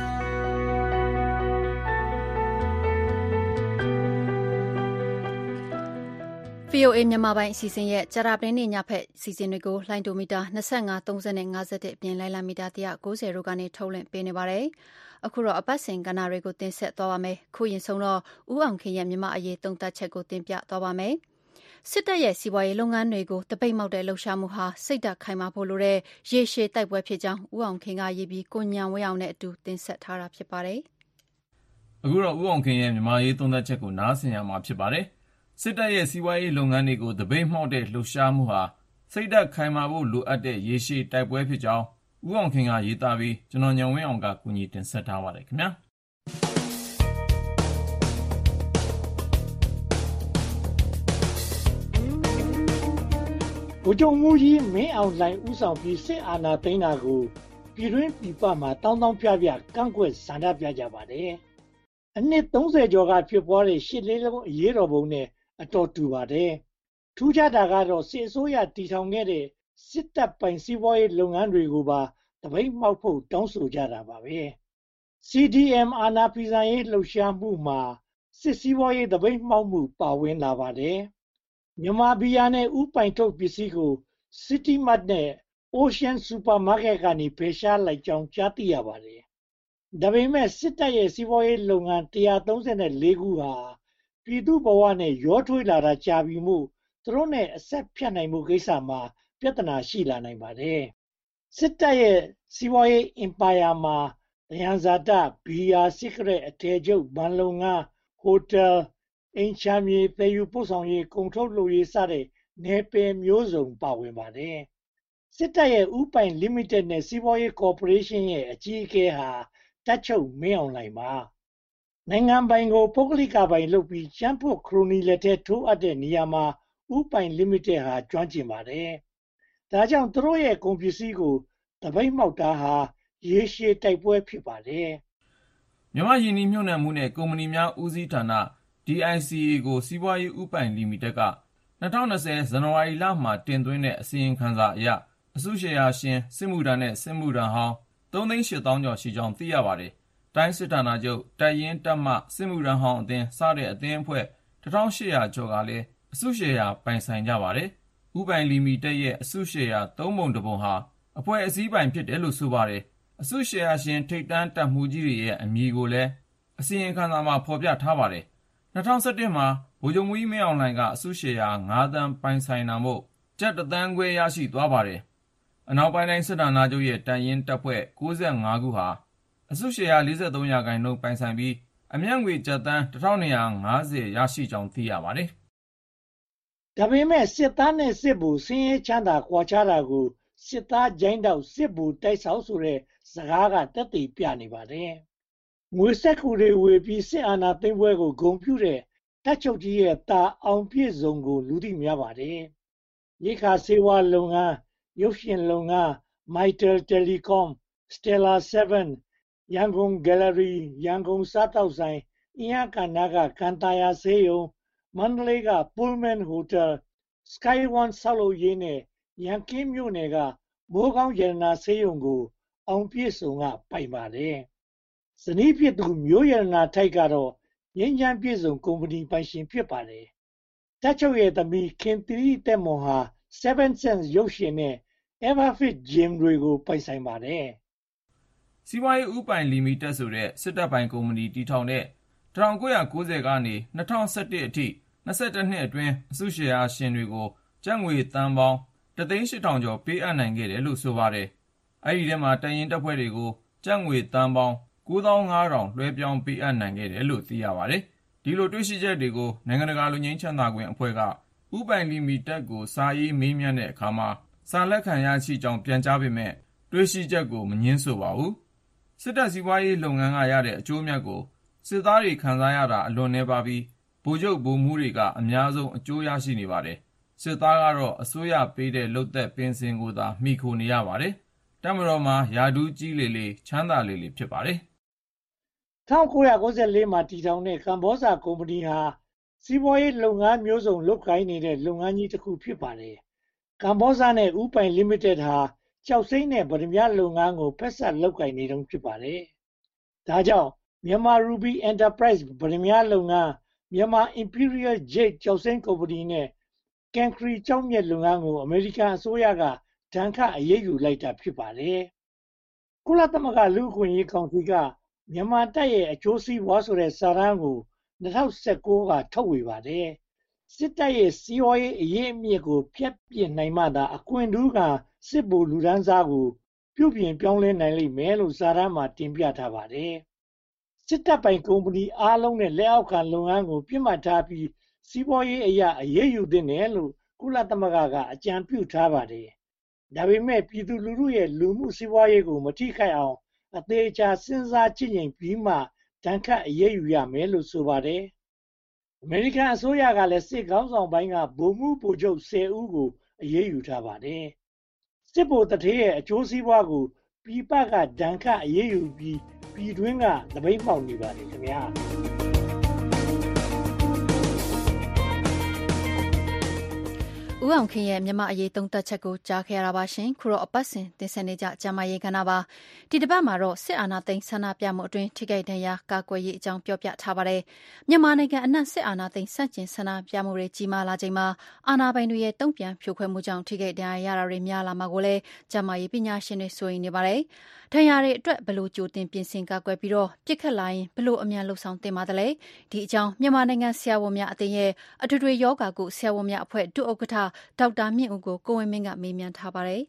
VOA မြန်မာပိုင်းအစီအစဉ်ရဲ့ကြာတာပတင်းနေ့ညဖက်အစီအစဉ်တွေကိုလိုင်းဒိုမီတာ25 30နဲ့51အပြင်လိုင်းလာမီတာ190တို့ကနေထုတ်လွှင့်ပေးနေပါတယ်။အခုတော့အပတ်စဉ်ကဏ္ဍတွေကိုတင်ဆက်သွားပါမယ်။ခုရင်ဆုံးတော့ဦးအောင်ခင်ရဲ့မြန်မာအရေးသုံးသပ်ချက်ကိုတင်ပြသွားပါမယ်။စစ်တပ်ရဲ့စီးပွားရေးလုပ်ငန်းတွေကိုတပိတ်မောက်တဲ့လှုပ်ရှားမှုဟာစိတ်ဓာတ်ခိုင်မာဖို့လိုတဲ့ရေရှည်တိုက်ပွဲဖြစ်ကြောင်းဦးအောင်ခင်ကရေးပြီးကိုညံဝဲအောင်နဲ့အတူတင်ဆက်ထားတာဖြစ်ပါတယ်။အခုတော့ဦးအောင်ခင်ရဲ့မြန်မာရေးသုံးသပ်ချက်ကိုနားဆင်ရမှာဖြစ်ပါတယ်။စစ်တပ်ရဲ့စီးပွားရေးလုပ်ငန်းတွေကိုတပိတ်မှောက်တဲ့လှုပ်ရှားမှုဟာစိတ်ဓာတ်ခိုင်မာဖို့လိုအပ်တဲ့ရေရှည်တိုက်ပွဲဖြစ်ကြောင်းဦးအောင်ခင်ကရေးသားပြီးကျွန်တော်ညံဝင်းအောင်ကကူညီတင်ဆက်ထားပါတယ်ခင်ဗျာ။ဗိုလ်ချုပ်မှူးကြီးမင်းအောင်လှိုင်ဦးဆောင်ပြီးစစ်အာဏာသိမ်းတာကိုပြည်တွင်းပြည်ပမှာတောင်းပြကန့်ကွက်ဆန္ဒပြကြပါတယ်။အနှစ်30ကျော်ကဖြစ်ပွားတဲ့ရှစ်လေးလုံးအရေးတော်ပုံနဲ့အတော်တူပါတယ်။ထူးခြားတာကတော့စစ်အစိုးရတည်ထောင်ခဲ့တဲ့စစ်တပ်ပိုင်စီးပွားရေးလုပ်ငန်းတွေကိုပါတပိတ်မှောက်ဖို့တောင်းဆိုကြတာပါပဲ။ CDM အာဏာဖီဆန်ရေးလှုပ်ရှားမှုမှာစစ်စီးပွားရေးတပိတ်မှောက်မှုပါဝင်လာပါတယ်။မြန်မာဘီယာနဲ့ဥပိုင်ထုတ်ပစ္စည်းကို City Mart နဲ့ Ocean Supermarket ကနေဖယ်ရှားလိုက်ကြောင်းကြားသိရပါတယ်။ဒါပေမဲ့စစ်တပ်ရဲ့စီးပွားရေးလုပ်ငန်း134ခုဟာပြည်သူ့ဘဝနဲ့ရောထွေးလာတာကြာပြီမို့သူတို့နဲ့အဆက်ဖြတ်နိုင်မှုကိစ္စမှာပြဿနာရှိလာနိုင်ပါတယ်။စစ်တပ်ရဲ့စီးပွားရေးအင်ပါယာမှာသယံဇာတဘီယာစီဂရက်အထည်ချုပ်ဘဏ်လုပ်ငန်းဟိုတယ်အိမ်ချမ်းမြေသယ်ယူပို့ဆောင်ရေးကုန်ထုတ်လုပ်ရေးစတဲ့နယ်ပယ်မျိုးစုံပါဝင်ပါတယ်။စစ်တပ်ရဲ့ဥပိုင် Limited နဲ့စီးပွားရေးကော်ပိုရေးရှင်းရဲ့အကြီးအကဲဟာတပ်ချုပ်မင်းအောင်လှိုင်ပါ။နိုင်ငံပိုင်ကိုပုဂ္ဂလိကပိုင်လုပ်ပြီးကျန်းဖို့ခရိုနီလက်ထဲထိုးအပ်တဲ့နေရာမှာဥပိုင် Limited ဟာကျွမ်းကျင်ပါတယ်။ဒါကြောင့်သူတို့ရဲ့ကုန်ပစ္စည်းကိုတပိတ်မှောက်တာဟာရေရှည်တိုက်ပွဲဖြစ်ပါတယ်။မြန်မာယင်းနှိမ့်ညွှန်မှုနဲ့ကုမ္ပဏီများဦးစီးဌာန DICA ကိုစီးပွားရေးဥပိုင်လီမိတက်က2020ဇန်နဝါရီလမှာတင်သွင်းတဲ့အစီရင်ခံစာအရအစုရှယ်ယာရှင်စစ်မှုထမ်းနဲ့စစ်မှုထမ်းဟောင်း 3,800,000 ကျော်ရှိကြောင်းသိရပါတယ်။တိုင်းစစ်ဌာနချုပ်တပ်ရင်းတပ်မစစ်မှုထမ်းဟောင်းအသင်းစတဲ့အသင်းအဖွဲ့ 1,800 ကျော်ကလည်းအစုရှယ်ယာပိုင်ဆိုင်ကြပါတယ်။ဥပိုင်လီမိတက်ရဲ့အစုရှယ်ယာ3ပုံ1ပုံဟာအဖွဲ့အစည်းပိုင်ဖြစ်တယ်လို့ဆိုပါတယ်။အစုရှယ်ယာရှင်ထိပ်တန်းတပ်မှူးကြီးတွေရဲ့အမည်ကိုလည်းအစီရင်ခံစာမှာဖော်ပြထားပါတယ်။2011မှာဗိုလ်ချုပ်မှူးကြီးမင်းအောင်လှိုင်ကအစုရှယ်ယာ9သန်းပိုင်ဆိုင်တာမို့ကျပ်1သန်းခွဲရရှိသွားပါတယ်။အနောက်ပိုင်းတိုင်းစစ်ဌာနချုပ်ရဲ့တပ်ရင်းတပ်ဖွဲ့95ခုဟာအစုရှယ်ယာ43%ပိုင်ဆိုင်ပြီးအမြတ်ငွေကျပ်သန်း1250ရရှိကြောင်းသိရပါတယ်။ဒါပေမဲ့စစ်သားနဲ့စစ်ဗိုလ်ဆင်းရဲချမ်းသာကွာခြားတာကိုစစ်သားဂျိုင်းတောက်စစ်ဗိုလ်တိုက်ဆောက်ဆိုတဲ့စကားကတက်တည်ပြနေပါတယ်။ငွေစက္ကူတွေဝေပြီးစစ်အာဏာသိမ်းပွဲကိုဂုဏ်ပြုတဲ့တပ်ချုပ်ကြီးရဲ့တာအောင်ပြည့်စုံကိုလူသိများပါတယ်။ရိခါစေဝါလုပ်ငန်းရုပ်ရှင်လုပ်ငန်း Mytel Telecom Stella 7ရန်ကုန် Gallery ရန်ကုန်စားတောက်ဆိုင်အင်းရကနာကကန်တာယာဆေးရုံမန္တလေးက Pullman Hotel Sky One ဆောက်လုပ်ရေးနဲ့ရန်ကင်းမြို့နယ်ကမိုးကောင်းရတနာဆေးရုံကိုအောင်ပြည့်စုံကပိုင်ပါတယ်။ဇနီးဖြစ်သူမျိုးရတနာထိုက်ကတော့ငင်းချမ်းပြည့်စုံကုမ္ပဏီပိုင်ရှင်ဖြစ်ပါတယ်။တပ်ချုပ်ရဲ့သမီးခင်သီရိတက်မွန်ဟာ7 Sense ရုပ်ရှင်နဲ့ Everfit Gym တွေကိုပိုင်ဆိုင်ပါတယ်။စီးပွားရေးဥပိုင်လီမိတက်ဆိုတဲ့စစ်တပ်ပိုင်ကုမ္ပဏီတည်ထောင်တဲ့1990ကနေ2011အထိ22နှစ်အတွင်းအစုရှယ်ယာရှင်တွေကိုကျပ်ငွေသန်းပေါင်း 1,800,000 ကျော်ပေးအပ်နိုင်ခဲ့တယ်လို့ဆိုပါတယ်။အဲဒီထဲမှာတပ်ရင်းတပ်ဖွဲ့တွေကိုကျပ်ငွေသန်းပေါင်း 9,500 လွှဲပြောင်းပေးအပ်နိုင်ခဲ့တယ်လို့သိရပါတယ်။ ဒီဒီလိုတွေ့ရှိချက်တွေကိုနိုင်ငံတကာလူငြိမ်းချမ်းသာခွင့်အဖွဲ့ကဥပိုင်လီမီတက်ကိုစာရေးမေးမြန်းတဲ့အခါမှာစာလက်ခံရရှိကြောင်းပြန်ကြားပေမဲ့တွေ့ရှိချက်ကိုမငြင်းဆိုပါဘူး။စစ်တပ်စီးပွားရေးလုပ်ငန်းကရတဲ့အကျိုးအမြတ်ကိုစစ်သားတွေခံစားရတာအလွန်နည်းပါးပြီးဗိုလ်ချုပ်ဗိုလ်မှူးတွေကအများဆုံးအကျိုးရရှိနေပါတယ်။စစ်သားကတော့အစိုးရပေးတဲ့လုပ်သက်ပင်စင်ကိုသာမှီခိုနေရပါတယ်။တပ်မတော်မှာယာဒူးကြီးလေချမ်းသာလေဖြစ်ပါတယ်။1994မှာတည်ထောင်တဲ့ကမ္ဘောဇာကုမ္ပဏီဟာစီးပွားရေးလုပ်ငန်းမျိုးစုံလုပ်ကိုင်နေတဲ့လုပ်ငန်းကြီးတစ်ခုဖြစ်ပါတယ်။ကမ္ဘောဇာနဲ့ဥပိုင် Limited ဟာကျောက်စိမ်းနဲ့ဗရမ ्या လုပ်ငန်းကိုဖက်ဆက်လုပ်ကိုင်နေတုန်းဖြစ်ပါတယ်။ဒါကြောင့်မြန်မာ Ruby Enterprise ဗရမ ्या လုပ်ငန်းမြန်မာ Imperial Jade ကျောက်စိမ်းကုမ္ပဏီနဲ့ Cancri ကျောက်မျက်လုပ်ငန်းကိုအမေရိကန်အစိုးရကဒဏ်ခတ်အရေးယူလိုက်တာဖြစ်ပါတယ်။ကုလသမဂ္ဂလူ့အခွင့်အရေးကောင်စီကမြန်မာတပ်ရဲ့အကျိုးစီးပွားဆိုတဲ့စာတမ်းကို2019ကထုတ်ဝေပါတယ်။စစ်တပ်ရဲ့စီးပွားရေးအရေးအမြစ်ကိုဖျက်ပစ်နိုင်မှသာအခွင့်ထူးခံစစ်ဗိုလ်လူဒန်းစားကိုပြုပြင်ပြောင်းလဲနိုင်လိမ့်မယ်လို့စာတမ်းမှာတင်ပြထားပါတယ်။စစ်တပ်ပိုင်ကုမ္ပဏီအားလုံးနဲ့လက်အောက်ခံလုပ်ငန်းကိုပြစ်မှတ်ထားပြီးစီးပွားရေးအရာအရေးယူသင့်တယ်လို့ကုလသမဂ္ဂကအကြံပြုထားပါတယ်။ဒါပေမဲ့ပြည်သူလူထုရဲ့လူမှုစီးပွားရေးကိုမထိခိုက်အောင်အသေးအချာစဉ်းစားကြည့်ရင်ပြီးမှဒဏ်ခတ်အရေးယူရမယ်လို့ဆိုပါတယ်။အမေရိကန်အစိုးရကလည်းစစ်ကောင်းဆောင်ပိုင်းကဗိုလ်မှူးဗိုလ်ချုပ်10ဦးကိုအရေးယူထားပါတယ်။စစ်ဗိုလ်တထေးရဲ့အကျိုးစီးပွားကိုပြည်ပကဒဏ်ခတ်အရေးယူပြီးပြည်တွင်းကသပိတ်မှောက်နေပါတယ်ခင်ဗျာ။ဦးအောင်ခင်ရဲ့မြန်မာအရေးသုံးသပ်ချက်ကိုကြားခဲ့ရတာပါရှင်ခုတော့အပတ်စဉ်တင်ဆက်နေကြကျမရေးကဏ္ဍပါဒီတစ်ပတ်မှာတော့စစ်အာဏာသိမ်းဆန္ဒပြမှုအတွင်းထိခိုက်ဒဏ်ရာကာကွယ်ရေးအကြောင်းပြောပြထားပါတယ်မြန်မာနိုင်ငံအနှံ့စစ်အာဏာသိမ်းဆန့်ကျင်ဆန္ဒပြမှုတွေကြီးမားလာချိန်မှာအာဏာပိုင်တွေရဲ့တုံ့ပြန်ဖြိုခွဲမှုကြောင့်ထိခိုက်ဒဏ်ရာရတာတွေများလာမှာကိုလည်းကျမရေးပညာရှင်တွေဆိုရင်နေပါတယ်ဒဏ်ရာတွေအတွက်ဘလို့ကြိုတင်ပြင်ဆင်ကာကွယ်ပြီးတော့ပြစ်ခတ်လာရင်ဘလို့အမြန်လှုပ်ဆောင်တင်ပါတယ်လေဒီအကြောင်းမြန်မာနိုင်ငံဆရာဝန်များအသင်းရဲ့အထွေထွေယောဂါကုဆရာဝန်များအဖွဲ့ဒုဥက္ကဋ္ဌဒေါက်တာမြင့်ဦးကိုကိုဝင်းမင်းကမေးမြန်းထားပါတယ်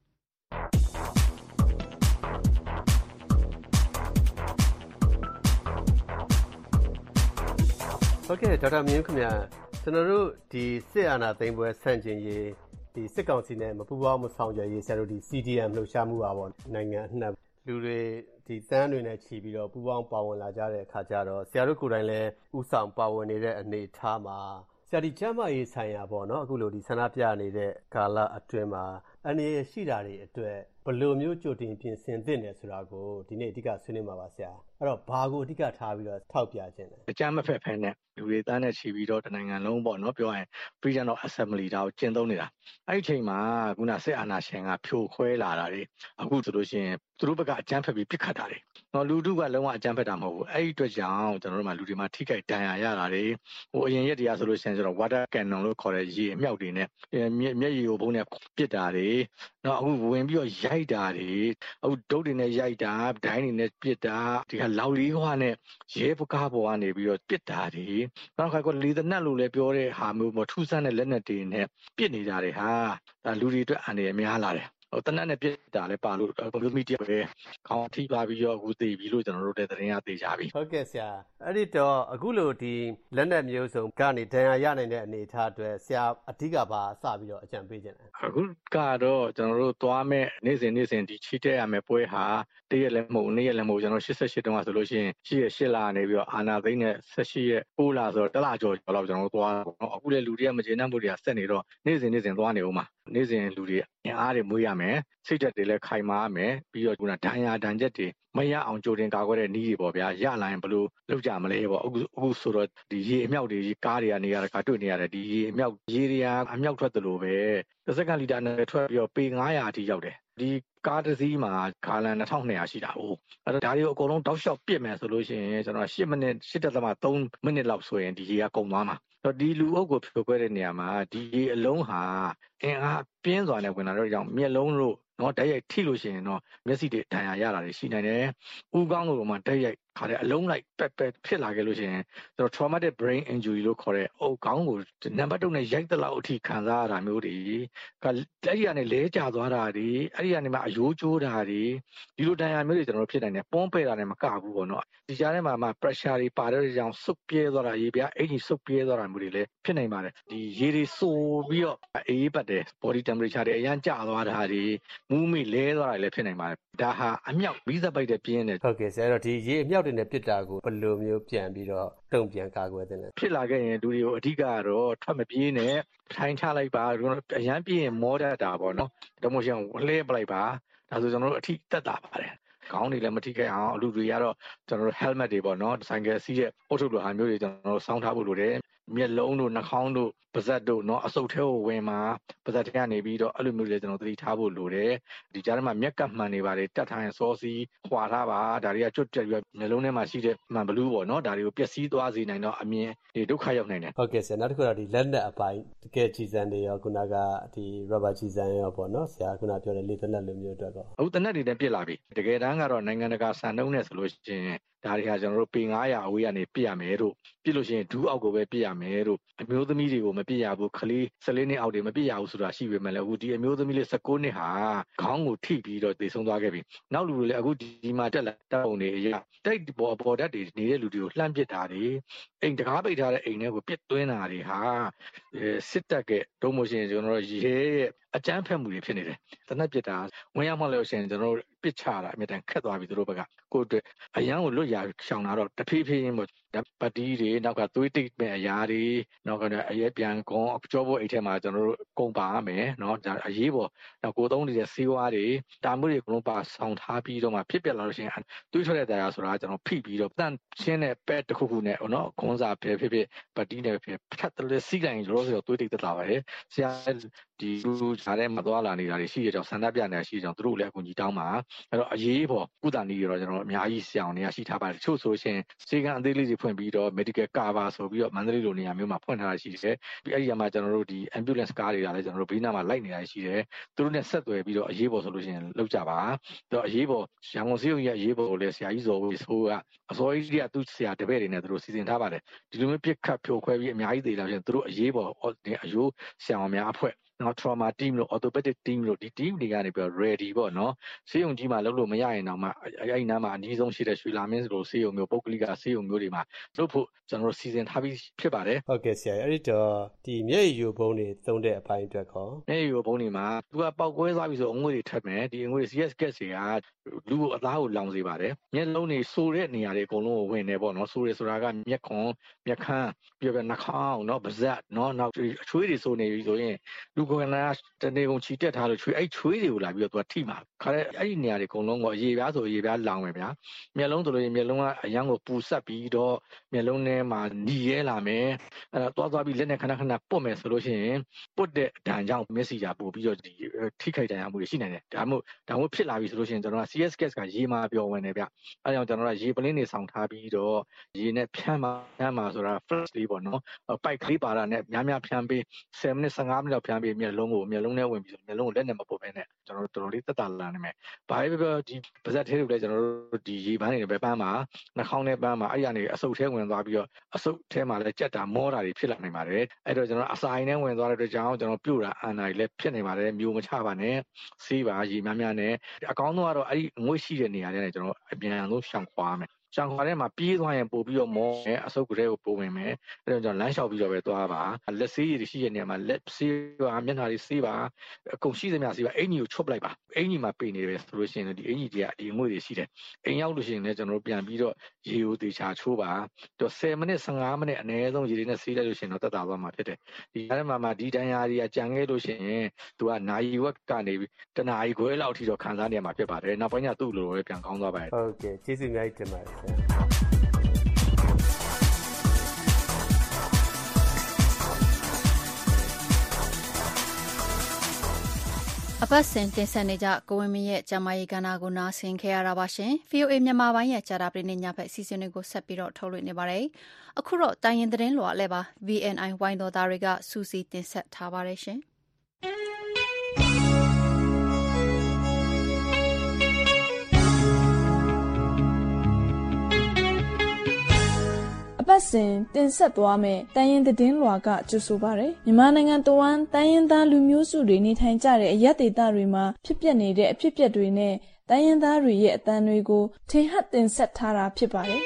ဟုတ်ကဲ့ဒေါက်တာမြင့်ခင်ဗျာကျွန်တော်တို့ဒီစစ်အာဏာသိမ်းပွဲဆန့်ကျင်ရေးဒီစစ်ကောင်စီနဲ့မပူးပေါင်းမဆောင်ရွက်ရေးဆရာတို့ဒီ CDM လှုပ်ရှားမှုပါပေါ့နိုင်ငံအနှံ့လူတွေဒီတန်းတွေနဲ့ခြီးပြီးတော့ပူးပေါင်းပါဝင်လာကြတဲ့အခါကျတော့ဆရာတို့ကိုယ်တိုင်လည်းဥဆောင်ပါဝင်နေတဲ့အနေအထားမှာဆရာဒီကျမ်းမာရေးဆိုင်ရာပေါ့နော်အခုလိုဒီဆန္ဒပြနေတဲ့ကာလအတွင်းမှာအနေရရှိတာတွေအတွက်ဘယ်လိုမျိုးကြိုတင်ပြင်ဆင်သင့်တယ်ဆိုတာကိုဒီနေ့အဓိကဆွေးနွေးမှာပါဆရာအဲ့တော့ဘာကိုအဓိကထားပြီးတော့ထောက်ပြခြင်းလဲအကြမ်းမဖက်ဖက်နဲ့လူတွေတန်းနဲ့ခြီးပြီးတော့တနိုင်ငံလုံးပေါ့နော်ပြောရရင် Freedom of Assembly ဒါကိုကျင့်သုံးနေတာအဲ့ဒီချိန်မှာခုနစစ်အာဏာရှင်ကဖြိုခွဲလာတာတွေအခုဆိုလို့ရှိရင်သူတို့ဘက်ကအကြမ်းဖက်ပြီးပြစ်ခတ်တာတွေနော်လူထုကလုံးဝအကြမ်းဖက်တာမဟုတ်ဘူးအဲ့ဒီအတွက်ကြောင့်ကျွန်တော်တို့မှာလူတွေမှာထိခိုက်ဒဏ်ရာရတာတွေဟိုအရင်ရက်တရားဆိုလို့ရှိရင်ကျွန်တော် water cannon လို့ခေါ်တဲ့ရေအမြောက်တွေနဲ့မျက်ရည်ကိုဘုံနဲ့ပစ်တာတွေနော်အခုဝင်ပြီးတော့ရိုက်တာတွေအခုဒုတ်တွေနဲ့ရိုက်တာဒိုင်းတွေနဲ့ပစ်တာဒီကလောက်လေးခွာနဲ့ရဲပကားပေါ်ကနေပြီးတော့ပစ်တာတွေနောက်ခါကလေသနက်လို့လည်းပြောတဲ့ဟာမျိုးပေါ့ထူးဆန်းတဲ့လက်နက်တွေနဲ့ပစ်နေတာတွေဟာဒါလူတွေအတွက်အန္တရာယ်များလာတယ်ဟိုတနက်နဲ့ပြစ်တာလည်းပါလို့ကွန်ပျူတာမီဒီယာပဲခေါင်းထိပါပြီးတော့အခုသိပြီလို့ကျွန်တော်တို့တဲ့သတင်းရသိကြပြီဟုတ်ကဲ့ဆရာအဲ့ဒီတော့အခုလိုဒီလက်နက်မျိုးစုံကနေဒဏ်ရာရနိုင်တဲ့အနေအထားအတွက်ဆရာအဓိကပါစပြီးတော့အကြံပေးခြင်းလဲအခုကတော့ကျွန်တော်တို့သွားမဲ့နေ့စဉ်ဒီချီတက်ရမယ်ပွဲဟာတရက်လည်းမဟုတ်နေ့ရက်လည်းမဟုတ်ကျွန်တော်88တုန်းကဆိုလို့ရှိရင်8လနေပြီးတော့အာနာသိန်းနဲ့18ရက်9လဆိုတော့တလကျော်လောက်ကျွန်တော်တို့သွားတော့အခုလည်းလူတွေကမကျေနပ်မှုတွေကဆက်နေတော့နေ့စဉ်သွားနေဦးမှာနေ့စဉ်လူတွေအင်အားတွေမွေးရမယ်စိတ်ဓာတ်တွေလည်းခိုင်မာရမယ်ပြီးတော့ခုနဒဏ်ရာဒဏ်ချက်တွေမရအောင်ကြိုတင်ကာကွယ်တဲ့နည်းတွေပေါ့ဗျာရလာရင်ဘယ်လိုလုပ်ကြမလဲပေါ့အခုဆိုတော့ဒီရေအမြောက်တွေကားတွေကနေရတာတွေ့နေရတယ်ဒီရေအမြောက်ရေတွေအမြောက်ထွက်တယ်လို့ပဲတစ်စက္ကန့်လီတာနဲ့ထွက်ပြီးတော့ပေ900အထိရောက်တယ်ဒီကားတစ်စီးမှာဂါလန်2200ရှိတာဟုတ်အဲ့တော့ဒါတွေကိုအကုန်လုံးတောက်လျှောက်ပြစ်မယ်ဆိုလို့ရှိရင်ကျွန်တော်10မိနစ်8.3မိနစ်လောက်ဆိုရင်ဒီရေကကုန်သွားမှာတော့ဒီလူအုပ်ကိုဖြိုခွဲတဲ့နေရာမှာဒီရေအလုံးဟာအင်အားပြင်းစွာနဲ့ဝင်လာတော့ကြောင့်မျက်လုံးလို့နော်ဓာတ်ရိုက်ထိလို့ရှိရင်တော့မျက်စိတွေဒဏ်ရာရတာတွေရှိနိုင်တယ်။ဦးခေါင်းတို့မှဓာတ်ရိုက်ခါတဲ့အလုံးလိုက်ပက်ဖြစ်လာခဲ့လို့ရှိရင်ကျွန်တော် traumatic brain injury လို့ခေါ်တဲ့ခေါင်းကိုနံပါတ်2နဲ့ရိုက်တဲ့လောက်အထိခံစားရတာမျိုးတွေအဲ့ဒီကနေလဲကျသွားတာတွေအဲ့ဒီကနေမှအယိုးကျိုးတာတွေဒီလိုဒဏ်ရာမျိုးတွေကျွန်တော်တို့ဖြစ်နိုင်တယ်ပွန်းပဲ့တာနဲ့မကဘူးပေါ့နော်ဒီကြားထဲမှာ pressure တွေပါတဲ့ကြောင့်စုပ်ပြဲသွားတာရေပြားအင်ကြီးစုပ်ပြဲသွားတာမျိုးတွေလည်းဖြစ်နိုင်ပါတယ်ဒီရေတွေဆိုပြီးတော့အေးပတ်တယ် body temperature တွေအရန်ကျသွားတာတွေမူးမိလဲသွားတာလည်းဖြစ်နိုင်ပါတယ်ဒါဟာအမြောက်ဗီဇပိုက်တဲ့ပြင်းတယ်ဟုတ်ကဲ့ဆရာတော့ဒီရေအမြောက်တွေနဲ့ပြစ်တာကိုဘယ်လိုမျိုးပြန်ပြီးတော့တုံ့ပြန်ကာကွယ်သင့်လဲဖြစ်လာခဲ့ရင်လူတွေကိုအဓိကတော့ထွက်မပြေးနဲ့ထိုင်ချလိုက်ပါအရန်ပြေးရင်မောတတ်တာပေါ့နော်ဒါမှမဟုတ်လှဲပလိုက်ပါဒါဆိုကျွန်တော်တို့အထိတက်တာပါတယ်ခေါင်းတွေလည်းမထိခိုက်အောင်လူတွေကတော့ကျွန်တော်တို့ helmet တွေပေါ့နော်ဆိုင်ကယ်စီးတဲ့အုတ်ထုပ်လိုဟာမျိုးတွေကျွန်တော်တို့စောင်းထားဖို့လိုတယ်မျက်လုံးတို့နှာခေါင်းတို့ပါးစပ်တို့เนาะအဆုတ်ထဲကိုဝင်မှာပါးစပ်ထဲကနေပြီးတော့အဲ့လိုမျိုးတွေကျွန်တော်သတိထားဖို့လိုတယ်ဒီကြားထဲမှာမျက်ကပ်မှန်နေပါတယ်တက်ထားရင်စောစီးခွာထားပါဒါတွေကကျွတ်တက်ပြီးမျက်လုံးထဲမှာရှိတဲ့မှန်ဘလူးပေါ့เนาะဒါတွေကိုပျက်စီးသွားစေနိုင်တော့အမြင်ဒီဒုက္ခရောက်နိုင်တယ်ဟုတ်ကဲ့ဆရာနောက်တစ်ခုတော့ဒီလက်နက်အပိုင်းတကယ်ကြီးစံတွေရောခုနကဒီ rubber ကြီးစံရောပေါ့เนาะဆရာခုနပြောတဲ့လေသနက်လိုမျိုးအတွက်တော့အခုတနက်တွေနဲ့ပြစ်လာပြီတကယ်တမ်းကတော့နိုင်ငံတကာစံနှုန်းနဲ့ဆိုလို့ရှိရင်ဒါတွေဟာကျွန်တော်တို့ပေ900အဝေးကနေပြစ်ရမယ်တို့ပြစ်လို့ရှိရင်ဒူးအောက်ကိုပဲပြစ်ရမယ်တို့အမျိုးသမီးတွေကိုမပြစ်ရဘူးခလေး14နှစ်အောက်တွေမပြစ်ရဘူးဆိုတာရှိပေမဲ့လည်းအခုဒီအမျိုးသမီးလေး19နှစ်ဟာခေါင်းကိုထိပြီးတော့သေဆုံးသွားခဲ့ပြီနောက်လူတွေလည်းအခုဒီမှာတက်လာတပ်ပုံတွေအရာတိုက်ပေါ်ဓာတ်တွေနေတဲ့လူတွေကိုလှမ်းပစ်တာတွေအိမ်တကားပိတ်ထားတဲ့အိမ်တွေကိုပစ်သွင်းတာတွေဟာစစ်တပ်ကဒုံမိုရှင်ကျွန်တော်တို့ရဲရဲ့အကြမ်းဖက်မှုတွေဖြစ်နေတယ်တနက်ပစ်တာဝင်ရောက်မှလို့ရှိရင်ကျွန်တော်တို့ပစ်ချတာအမြဲတမ်းခက်သွားပြီသူတို့ဘက်ကကိုယ့်အတွက်အရန်ကိုလွတ်ရရှောင်တာတော့တဖြည်းဖြည်းချင်းပေါ့ပတ်တီးတွေနောက်ကသွေးတိတ်မဲ့အရာတွေနောက်ကအရဲပြန်ကွန်ကြောဖို့အိတ်ထဲမှာကျွန်တော်တို့ကုန်ပါရမယ်เนาะဒါအရေးပေါ့နောက်ကိုသုံးနေတဲ့ဆေးဝါးတွေတာမှုတွေအကုန်လုံးပါဆောင်ထားပြီးတော့မှဖြစ်ပြလာလို့ရှိရင်သွေးထွက်တဲ့တရားဆိုတာကျွန်တော်ဖိပြီးတော့တန့်ရှင်းတဲ့ပဲတစ်ခုခုနဲ့เนาะခွန်စာဖြစ်ပတ်တီးနဲ့ဖြစ်ဖတ်တယ်စီးတိုင်းရောဆိုသွေးတိတ်တက်လာပါတယ်ဆရာဒီလူကြားထဲမှာသွားလာနေတာတွေရှိရကြောင်းဆန္ဒပြနေတာရှိကြောင်းသူတို့လည်းအကူကြီးတောင်းပါအဲ့တော့အရေးပေါ့ကုသနည်းရောကျွန်တော်အများကြီးဆရာအောင်နေရရှိထားပါတယ်တချို့ဆိုရှင်စေကံအသေးလေးတွေဖွင့်ပြီးတော့ medical cover ဆိုပြီးတော့မန္တလေးလိုနေရာမျိုးမှာဖွင့်ထားတာရှိတယ်ပြီးအဲ့ဒီမှာကျွန်တော်တို့ဒီ ambulance car တွေကလည်းကျွန်တော်တို့ဘေးနားမှာလိုက်နေတာရှိတယ်သူတို့နဲ့ဆက်သွယ်ပြီးတော့အရေးပေါ်ဆိုလို့ရှိရင်လောက်ကြပါတော့အရေးပေါ်ရန်ကုန်စေုံကြီးအရေးပေါ်ကိုလည်းဆရာကြီးဇော်ဝေဆိုးကအစောကြီးကသူ့ဆရာတပည့်တွေနဲ့သူတို့စီစဉ်ထားပါတယ်ဒီလိုမျိုးပြစ်ခတ်ဖြိုခွဲပြီးအများကြီးသေးလာရှင်သူတို့အရေးပေါ်အယိုးဆရာအောင်များအဖွဲ့နော် trauma team လို့ orthopedic team လို့ဒီ team တွေကနေပြီးတော့ ready ပေါ့နော်ဆေးရုံကြီးမှာလုပ်လို့မရရင်တော့မှအဲ့ဒီနားမှာအနည်းဆုံးရှိတဲ့ရွှေလာမင်းဆိုဆေးရုံမျိုးပုဂ္ဂလိကဆေးရုံမျိုးတွေမှာလုပ်ဖို့ကျွန်တော်တို့စီစဉ်ထားပြီးဖြစ်ပါတယ်ဟုတ်ကဲ့ဆရာအဲ့ဒီတော့ဒီမျက်ရည်ယိုဘုံတွေသုံးတဲ့အပိုင်းအတွက်ခေါ်မျက်ရည်ယိုဘုံတွေမှာသူကပေါက်ကွဲသွားပြီဆိုအငွေ့တွေထပ်မယ်ဒီအငွေ့ CS gas တွေကလူကိုအသားကိုလောင်စေပါတယ်မျက်လုံးတွေစိုးတဲ့နေရာတွေအကုန်လုံးကိုဝင်နေပေါ့နော်စိုးရဆိုတာကမျက်ခွန်မျက်ခမ်းပြီးတော့နှာခေါင်းနော်ပါးစပ်နော်နောက်အချွေးတွေစိုးနေပြီဆိုရင်လူကတနေကုန်ချီတက်ထားလို့ချွေးတွေကိုလာပြီးတော့သူကထိမှာခါတဲ့အဲ့ဒီနေရာတွေအကုန်လုံးကိုအရေပြားဆိုအရေပြားလောင်မယ်ဗျာမျက်လုံးဆိုလို့ရင်မျက်လုံးကအရန်ကိုပူဆက်ပြီးတော့မျက်လုံးထဲမှာညီရဲလာမယ်အဲ့တော့သွားပြီးလက်နဲ့ခဏပုတ်မယ်ဆိုလို့ရှိရင်ပုတ်တဲ့ဒဏ်ကြောင့်မျက်စိကြာပို့ပြီးတော့ဒီထိခိုက်ဒဏ်ရာမှုတွေရှိနိုင်တယ်ဒါမှမဟုတ်ဖြစ်လာပြီဆိုလို့ရှိရင်ကျွန်တော်က CS gas ကရေမှာပျော်ဝင်နေဗျအဲ့ကြောင့်ကျွန်တော်ကရေပလင်းတွေဆောင်ထားပြီးတော့ရေနဲ့ဖြန်းမှာဆိုတာ flash လေးပေါ့နော်ပိုက်ကလေးပါတာနဲ့များဖြန်းပြီး10မိနစ်15မိနစ်လောက်ဖြန်းပြီးမျက်လုံးထဲဝင်ပြီးမျက်လုံးကိုလက်နဲ့မပုတ်ဘဲနဲ့ကျွန်တော်တို့တော်တော်လေးတက်တာလာနိုင်မယ်ဘာပဲပြောဒီပါဇက်သေးတွေလည်းကျွန်တော်တို့ဒီရေပန်းတွေပဲပန်းမှာနှာခေါင်းနဲ့ပန်းမှာအဲ့ရနေအဆုတ်ထဲဝင်သွားပြီးတော့အဆုတ်ထဲမှာလည်းကြက်တာမောတာတွေဖြစ်လာနိုင်ပါတယ်အဲ့တော့ကျွန်တော်အစာအိမ်ထဲဝင်သွားတဲ့အတွက်ကြောင့်ကျွန်တော်ပြုတ်တာအန်တာတွေလည်းဖြစ်နေပါတယ်မျိုးမချပါနဲ့ဆေးပါရေများနဲ့အကောင်းဆုံးကတော့အဲ့ဒီငွေ့ရှိတဲ့နေရာတွေနဲ့ကျွန်တော်အပြန်ဆုံးရှောင်ခွာမယ်ရှောင်ခွာထဲမှာပြေးသွားရင်ပို့ပြီးတော့မောမယ်အဆုတ်ကလေးကိုပို့ဝင်မယ်အဲ့တော့ကျွန်တော်လမ်းလျှောက်ပြီးတော့ပဲသွားပါလက်ဆေးရည်ရှိတဲ့နေရာမှာလက်ဆေးပါမျက်နှာတွေဆေးပါအကုန်ရှိသမျှဆေးပါအင်ကြီးကိုချွတ်ပလိုက်ပါအင်ကြီးမှာပိနေတယ်ဆိုလို့ရှိရင်ဒီအင်ကြီးတွေကဒီအငွေ့တွေရှိတယ်အိမ်ရောက်လို့ရှိရင်လည်းကျွန်တော်တို့ပြန်ပြီးတော့ရေကိုတေချာချိုးပါတော့10မိနစ်15မိနစ်အနည်းဆုံးရေတွေနဲ့ဆေးလိုက်လို့ရှိရင်တော့တက်တာသွားမှာဖြစ်တယ်ဒီထဲမှာဒီတန်ရာတွေကကြံခဲ့လို့ရှိရင်သူကနိုင်ဝက်ကနေတနာရီခွဲလောက်အထိတော့ခံစားနေရမှာဖြစ်ပါတယ်နောက်ပိုင်းကျသူ့လိုပဲပြန်ကောင်းသွားပါတယ်ဟုတ်ကဲ့ကျေးဇူးအများကြီးတင်ပါတယ်အပတ်စဉ်တင်ဆက်နေကြကိုဝင်းမင်းရဲ့ကျမကြီးကဏ္ဍကိုနားဆင်ခဲ့ရတာပါရှင် VOA မြန်မာပိုင်းရဲ့ကြာတာပရိနိညဖက်အစီအစဉ်တွေကိုဆက်ပြီးတော့ထုတ်လွှင့်နေပါတယ်အခုတော့တိုင်းရင်သတင်းလွှာလည်းပါ VNI ဝိုင်းတော်သားတွေကစူးစီးတင်ဆက်ထားပါတယ်ရှင်ပတ်စဉ်တင်ဆက်သွားမယ်တိုင်းရင်းသတင်းလွှာကကြိုဆိုပါရယ်မြန်မာနိုင်ငံတဝန်းတိုင်းရင်းသားလူမျိုးစုတွေနေထိုင်ကြတဲ့အရပ်ဒေသတွေမှာဖြစ်ပျက်နေတဲ့အဖြစ်အပျက်တွေနဲ့တိုင်းရင်းသားတွေရဲ့အသံတွေကိုထင်ဟပ်တင်ဆက်ထားတာဖြစ်ပါတယ်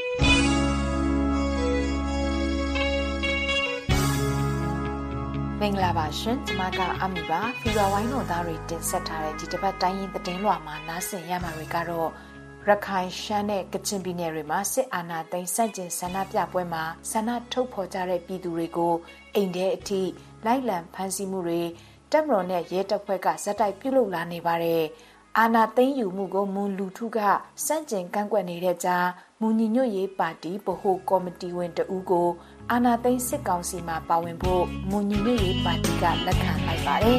မင်္ဂလာပါရှင်ကျွန်မကအမီပါဖီဝါဝိုင်းတော်သားတွေတင်ဆက်ထားတဲ့ဒီတစ်ပတ်တိုင်းရင်းသတင်းလွှာမှာနားဆင်ရမှာတွေကတော့ရခိုင်ရှမ်းနဲ့ကချင်ပြည်နယ်တွေမှာစစ်အာဏာသိမ်းဆန့်ကျင်ဆန္ဒပြပွဲမှာဆန္ဒထုတ်ဖော်ကြတဲ့ပြည်သူတွေကိုအိမ်ထဲအထိလိုက်လံဖမ်းဆီးမှုတွေတပ်မတော်နဲ့ရဲတပ်ဖွဲ့ကဇက်တိုက်ပြုလုပ်လာနေပါတယ်အာဏာသိမ်းယူမှုကိုမွန်လူထုကစန့်ကျင်ကန့်ကွက်နေတဲ့ကြားမွန်ညီညွတ်ရေးပါတီဗဟိုကော်မတီဝင်တဦးကိုအာဏာသိမ်းစစ်ကောင်စီမှာပါဝင်ဖို့မွန်ညီညွတ်ရေးပါတီကလက်ခံလိုက်ပါတယ်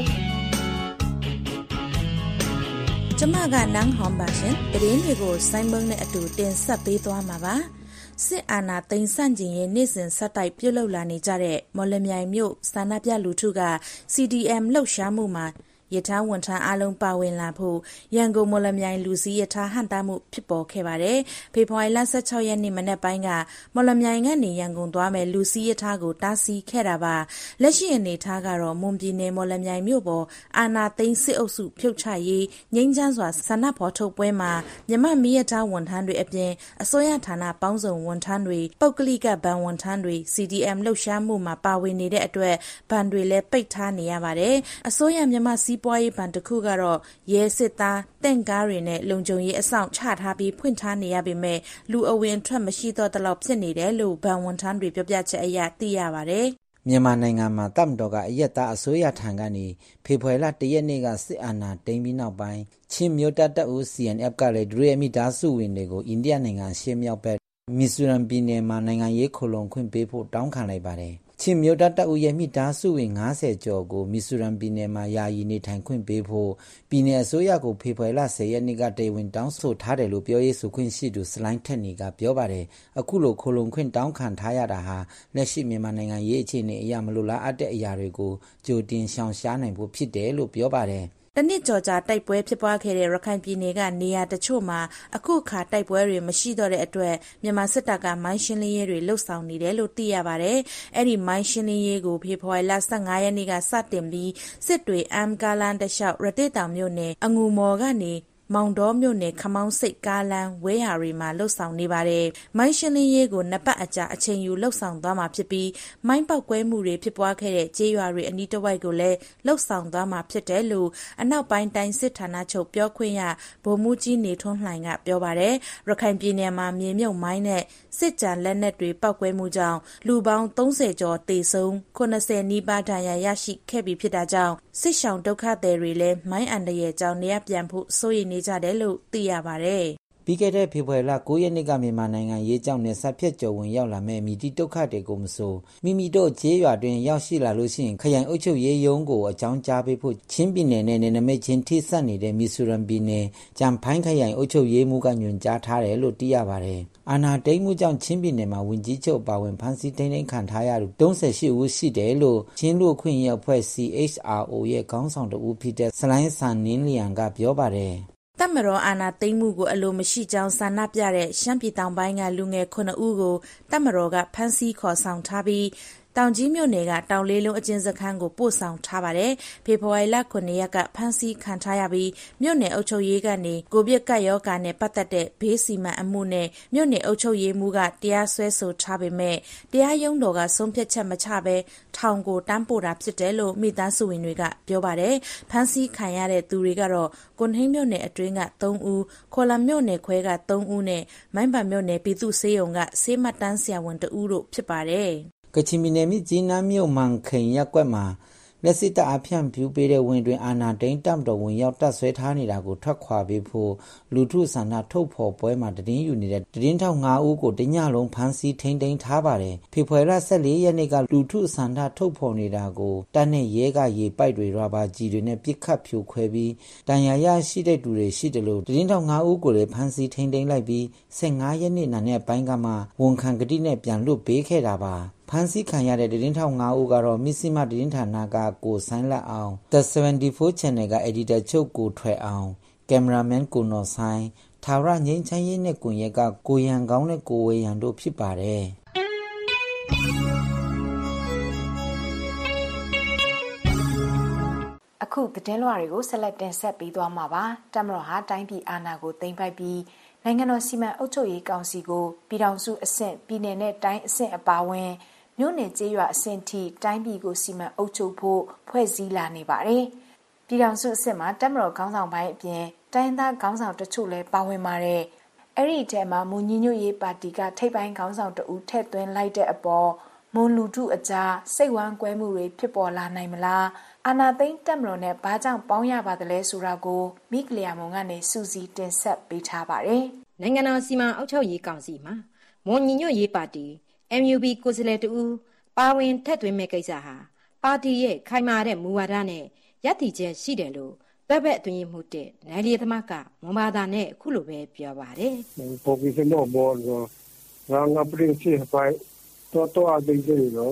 ကျမကနန်းဟောင်ပါရှင်တရင်တွေကိုစိုင်းမုံနဲ့အတူတင်ဆက်ပေးသွားမှာပါစစ်အာဏာသိမ်းဆန့်ကျင်ရေးနေ့စဉ်ဆက်တိုက်ပြုလုပ်လာနေကြတဲ့မော်လမြိုင်မြို့ဆန္ဒပြလူထုက CDM လှုပ်ရှားမှုမှာရထားဝန်ထမ်းအလုံးပါဝင်လာဖို့ရန်ကုန်မော်လမြိုင်လူစီရထားဟန်တာမှုဖြစ်ပေါ်ခဲ့ပါတယ်။ဖေဖော်ဝါရီလ16ရက်နေ့မနက်ပိုင်းကမော်လမြိုင်ကနေရန်ကုန်သွားမဲ့လူစီရထားကိုတားဆီးခဲ့တာပါ။လက်ရှိအနေထားကတော့မွန်ပြည်နယ်မော်လမြိုင်မြို့ပေါ်အာနာသိန်းစစ်အုပ်စုဖြုတ်ချရေးငြိမ်းချမ်းစွာဆန္ဒဖော်ထုတ်ပွဲမှာမြမမီရထားဝန်ထမ်းတွေအပြင်အစိုးရဌာနပေါင်းစုံဝန်ထမ်းတွေပုဂ္ဂလိကဘဏ်ဝန်ထမ်းတွေ CDM လှုပ်ရှားမှုမှာပါဝင်နေတဲ့အတွက်ဘဏ်တွေလည်းပိတ်ထားနေရပါတယ်။အစိုးရမြမစီပွားရေးဘဏ်တစ်ခုကတော့ရဲစစ်သားတင့်ကားတွေနဲ့လုံခြုံရေးအဆောင်ချထားပြီးဖွင့်ထားနေရပေမဲ့လူအဝင်ထွက်မရှိတော့တလောက်ဖြစ်နေတယ်လို့ဘဏ်ဝန်ထမ်းတွေပြောပြချက်အရသိရပါတယ်မြန်မာနိုင်ငံမှာတပ်မတော်ကအရက်သားအစိုးရထံကနေဖေဖော်ဝါရီလ1ရက်နေ့ကစစ်အာဏာသိမ်းပြီးနောက်ပိုင်းချင်းမျိုးတပ်ဦး CNF ကလည်းဒုရဲမိသားစုဝင်တွေကိုအိန္ဒိယနိုင်ငံရှေ့မြောက်ဘက်မီဇိုရမ်ပြည်နယ်မှာနိုင်ငံရေးခိုလုံခွင့်ပေးဖို့တောင်းခံလိုက်ပါတယ်ချင်းမျိုးတပ်ဦးရဲ့မိသားစုဝင်90ကျော်ကိုမီဇိုရမ်ပြည်နယ်မှာယာယီနေထိုင်ခွင့်ပေးဖို့ပြည်내အစိုးရကိုဖေဖော်ဝါရီလ10ရက်နေ့ကတရားဝင်တောင်းဆိုထားတယ်လို့ပြောရေးဆိုခွင့်ရှိသူစလိုင်းထက်နေကပြောပါတယ်အခုလိုခိုလုံခွင့်တောင်းခံထားရတာဟာလက်ရှိမြန်မာနိုင်ငံရေးအခြေအနေအရမလိုလားအပ်တဲ့အရာတွေကိုကြိုတင်ရှောင်ရှားနိုင်ဖို့ဖြစ်တယ်လို့ပြောပါတယ်တနစ်ကြော်ကြာတိုက်ပွဲဖြစ်ပွားခဲ့တဲ့ရခိုင်ပြည်နယ်ကနေရာတချို့မှာအခုအခါတိုက်ပွဲတွေမရှိတော့တဲ့အတွက်မြန်မာစစ်တပ်ကမိုင်းရှင်းလင်းရေးတွေလှုပ်ဆောင်နေတယ်လို့သိရပါတယ်။အဲ့ဒီမိုင်းရှင်းလင်းရေးကိုဖေဖော်ဝါရီလ15ရက်နေ့ကစတင်ပြီးစစ်တွေအမ်ကာလန်တလျှောက်ရတေးတောင်မြို့နယ်အငူမော်ကနေမောင်တော်မြို့နယ်ခမောင်းစိတ်ကားလမ်းဝဲယာရီမှာလှုပ်ဆောင်နေပါတယ်။မိုင်းရှင်းလင်းရေးကိုနှစ်ပတ်အကြာအချိန်ယူလှုပ်ဆောင်သွားမှာဖြစ်ပြီးမိုင်းပေါက်ကွဲမှုတွေဖြစ်ပွားခဲ့တဲ့ကျေးရွာတွေအနီးတစ်ဝိုက်ကိုလည်းလှုပ်ဆောင်သွားမှာဖြစ်တယ်လို့အနောက်ပိုင်းတိုင်းစစ်ဌာနချုပ်ပြောခွင့်ရဗိုလ်မှူးကြီးနေထွန်းလှိုင်ကပြောပါတယ်။ရခိုင်ပြည်နယ်မှာမြေမြုပ်မိုင်းနဲ့စစ်ကြံလက်နက်တွေပောက်ကွဲမှုကြောင့်လူပေါင်း30ကျော်သေဆုံး80နီးပါးဒဏ်ရာရရှိခဲ့ပြီးဖြစ်တာကြောင့်စစ်ရှောင်ဒုက္ခသည်တွေလည်းမိုင်းအန္တရာယ်ကြောင့်နေရပြန်ဖို့စိုးရိမ်နေကြတယ်လို့သိရပါတယ်ပြီးခဲ့တဲ့ဖေဖော်ဝါရီလ9ရက်နေ့ကမြန်မာနိုင်ငံရေးကြောင့်နဲ့ဆက်ဖြတ်ကျော်ဝင်ရောက်လာမဲ့မိတိဒုက္ခတွေကိုမဆိုမိမိတို့ခြေရွာတွင်ရောက်ရှိလာလို့ရှိရင်ခရိုင်အုပ်ချုပ်ရေးရုံးကိုအကြောင်းကြားပေးဖို့ချင်းပြည်နယ်နဲ့နယ်နိမိတ်ချင်းထိစပ်နေတဲ့မီဇိုရမ်ပြည်နယ်ဂျမ်ဖိုင်းခရိုင်အုပ်ချုပ်ရေးမှူးကညွှန်ကြားထားတယ်လို့သိရပါတယ်။အာဏာသိမ်းမှုကြောင့်ချင်းပြည်နယ်မှာဝင်ကြီးချုပ်ပါဝင်ဖမ်းဆီးထိန်းသိမ်းခံထားရသူ38ဦးရှိတယ်လို့ချင်းလူခွင့်ရအဖွဲ့ CHRO ရဲ့ခေါင်းဆောင်တဦးဖြစ်တဲ့စလိုင်းဆန်နင်းလျံကပြောပါတယ်တပ်မတော်အာဏာသိမ်းမှုကိုအလိုမရှိကြောင်းဆန္ဒပြတဲ့ရှမ်းပြည်တောင်ပိုင်းကလူငယ်9ဦးကိုတပ်မတော်ကဖမ်းဆီးခေါ်ဆောင်ထားပြီးတောင်ကြီးမြို့နယ်ကတောင်လေးလုံးအကျဉ်းစခန်းကိုပို့ဆောင်ထားပါတယ်။ဖေဖော်ဝါရီလ9ရက်ကဖမ်းဆီးခံထားရပြီးမြို့နယ်အုပ်ချုပ်ရေးကနေကိုဗစ်ကပ်ရောဂါနဲ့ပတ်သက်တဲ့ဘေးစီမံအမှုနဲ့မြို့နယ်အုပ်ချုပ်ရေးမှူးကတရားစွဲဆိုထားပေမဲ့တရားရုံးတော်ကဆုံးဖြတ်ချက်မချဘဲထောင်ကိုတန်းပို့တာဖြစ်တယ်လို့မိသားစုဝင်တွေကပြောပါတယ်။ဖမ်းဆီးခံရတဲ့သူတွေကတော့ကွန်ဟိန်းမြို့နယ်အတွင်းက3ဦးခေါ်လာမြို့နယ်ခွဲက3ဦးနဲ့မိုင်းပန်မြို့နယ်ပြည်သူ့ဆေးရုံကဆေးမှတ်တမ်းဆရာဝန်2ဦးတို့ဖြစ်ပါတယ်ကချင်ပြည်နယ်မြစ်ကြီးနားမြို့မန်ခိန်ရပ်ကွက်မှာလက်စစ်တပ်အဖြန့်ဖြူပေးတဲ့ဝင်တွင်အာဏာသိမ်းတပ်တော်ဝင်ရောက်တပ်ဆွဲထားနေတာကိုထွက်ခွာပေးဖို့လူထုဆန္ဒထုတ်ဖော်ပွဲမှာတည်င်းယူနေတဲ့တည်င်းထောက်5ဦးကိုတညလုံးဖမ်းဆီးထိန်းသိမ်းထားပါတယ်ဖေဖော်ဝါရီလ14ရက်နေ့ကလူထုဆန္ဒထုတ်ဖော်နေတာကိုတပ်နဲ့ရဲကရေပိုက်တွေရာဘာကြီးတွေနဲ့ပစ်ခတ်ဖြိုခွဲပြီးတန်ရာရရှိတဲ့သူတွေရှိတယ်လို့တည်င်းထောက်5ဦးကိုလည်းဖမ်းဆီးထိန်းသိမ်းလိုက်ပြီး15ရက်နေ့နဲ့ပိုင်းကမှဝန်ခံကတိနဲ့ပြန်လွတ်ပေးခဲ့တာပါဖမ်းဆီးခံရတဲ့သတင်းထောက်5ဦးကတော့မစ္စည်းမသတင်းဌာနကကိုဆိုင်းလက်အောင် The 74 Channel က Editor ချုပ်ကိုထွယ်အောင်ကင်မရာမန်ကိုနော်ဆိုင်ထာဝရငိမ့်ချမ်းရေးနဲ့ကွန်ရက်ကကိုရန်ကောင်းနဲ့ကိုဝေရန်တို့ဖြစ်ပါတယ်အခုသတင်းလွှာတွေကိုဆက်လက်တင်ဆက်ပေးသွားမှာပါတပ်မတော်ဟာတိုင်းပြည်အာဏာကိုသိမ်းပိုက်ပြီးနိုင်ငံတော်စီမံအုပ်ချုပ်ရေးကောင်စီကိုပြည်ထောင်စုအဆင့်ပြည်내နဲ့တိုင်းအဆင့်အပါအဝင်မြို့နယ်ကျေးရွာအဆင့်ထိတိုင်းပြည်ကိုစီမံအုပ်ချုပ်ဖို့ဖွဲ့စည်းလာနေပါတယ်ပြည်ထောင်စုအဆင့်မှာတပ်မတော်ခေါင်းဆောင်ပိုင်းအပြင်တိုင်းသားခေါင်းဆောင်တချို့လည်းပါဝင်ပါတယ်အဲ့ဒီထဲမှာမွန်ညီညွတ်ရေးပါတီကထိပ်ပိုင်းခေါင်းဆောင်တဦးထည့်သွင်းလိုက်တဲ့အပေါ်မွန်လူထုအကြားစိတ်ဝမ်းကွဲမှုတွေဖြစ်ပေါ်လာနိုင်မလားအာဏာသိမ်းတပ်မတော်နဲ့ဘာကြောင့်ပေါင်းရပါသလဲဆိုတာကိုမိကလျာမုံကနေစူးစီးတင်ဆက်ပေးထားပါတယ်နိုင်ငံတော်စီမံအုပ်ချုပ်ရေးကောင်စီမှာမွန်ညီညွတ်ရေးပါတီ MUB ကိုယ်စားလှယ်တူပါဝင်ထည့်သွင်းမဲ့ကိစ္စဟာပါတီရဲ့ခိုင်မာတဲ့မူဝါဒနဲ့ရည်တည်ချက်ရှိတယ်လို့ဘက်အတွင်းမှုတဲ့နိုင်လီသမကမွန်ဘာသာနဲ့အခုလိုပဲပြောပါတယ်။ပေါ်ပြီးစမောဘောရောငါပရင်စီပိုင်တော့အသေးသေးတော့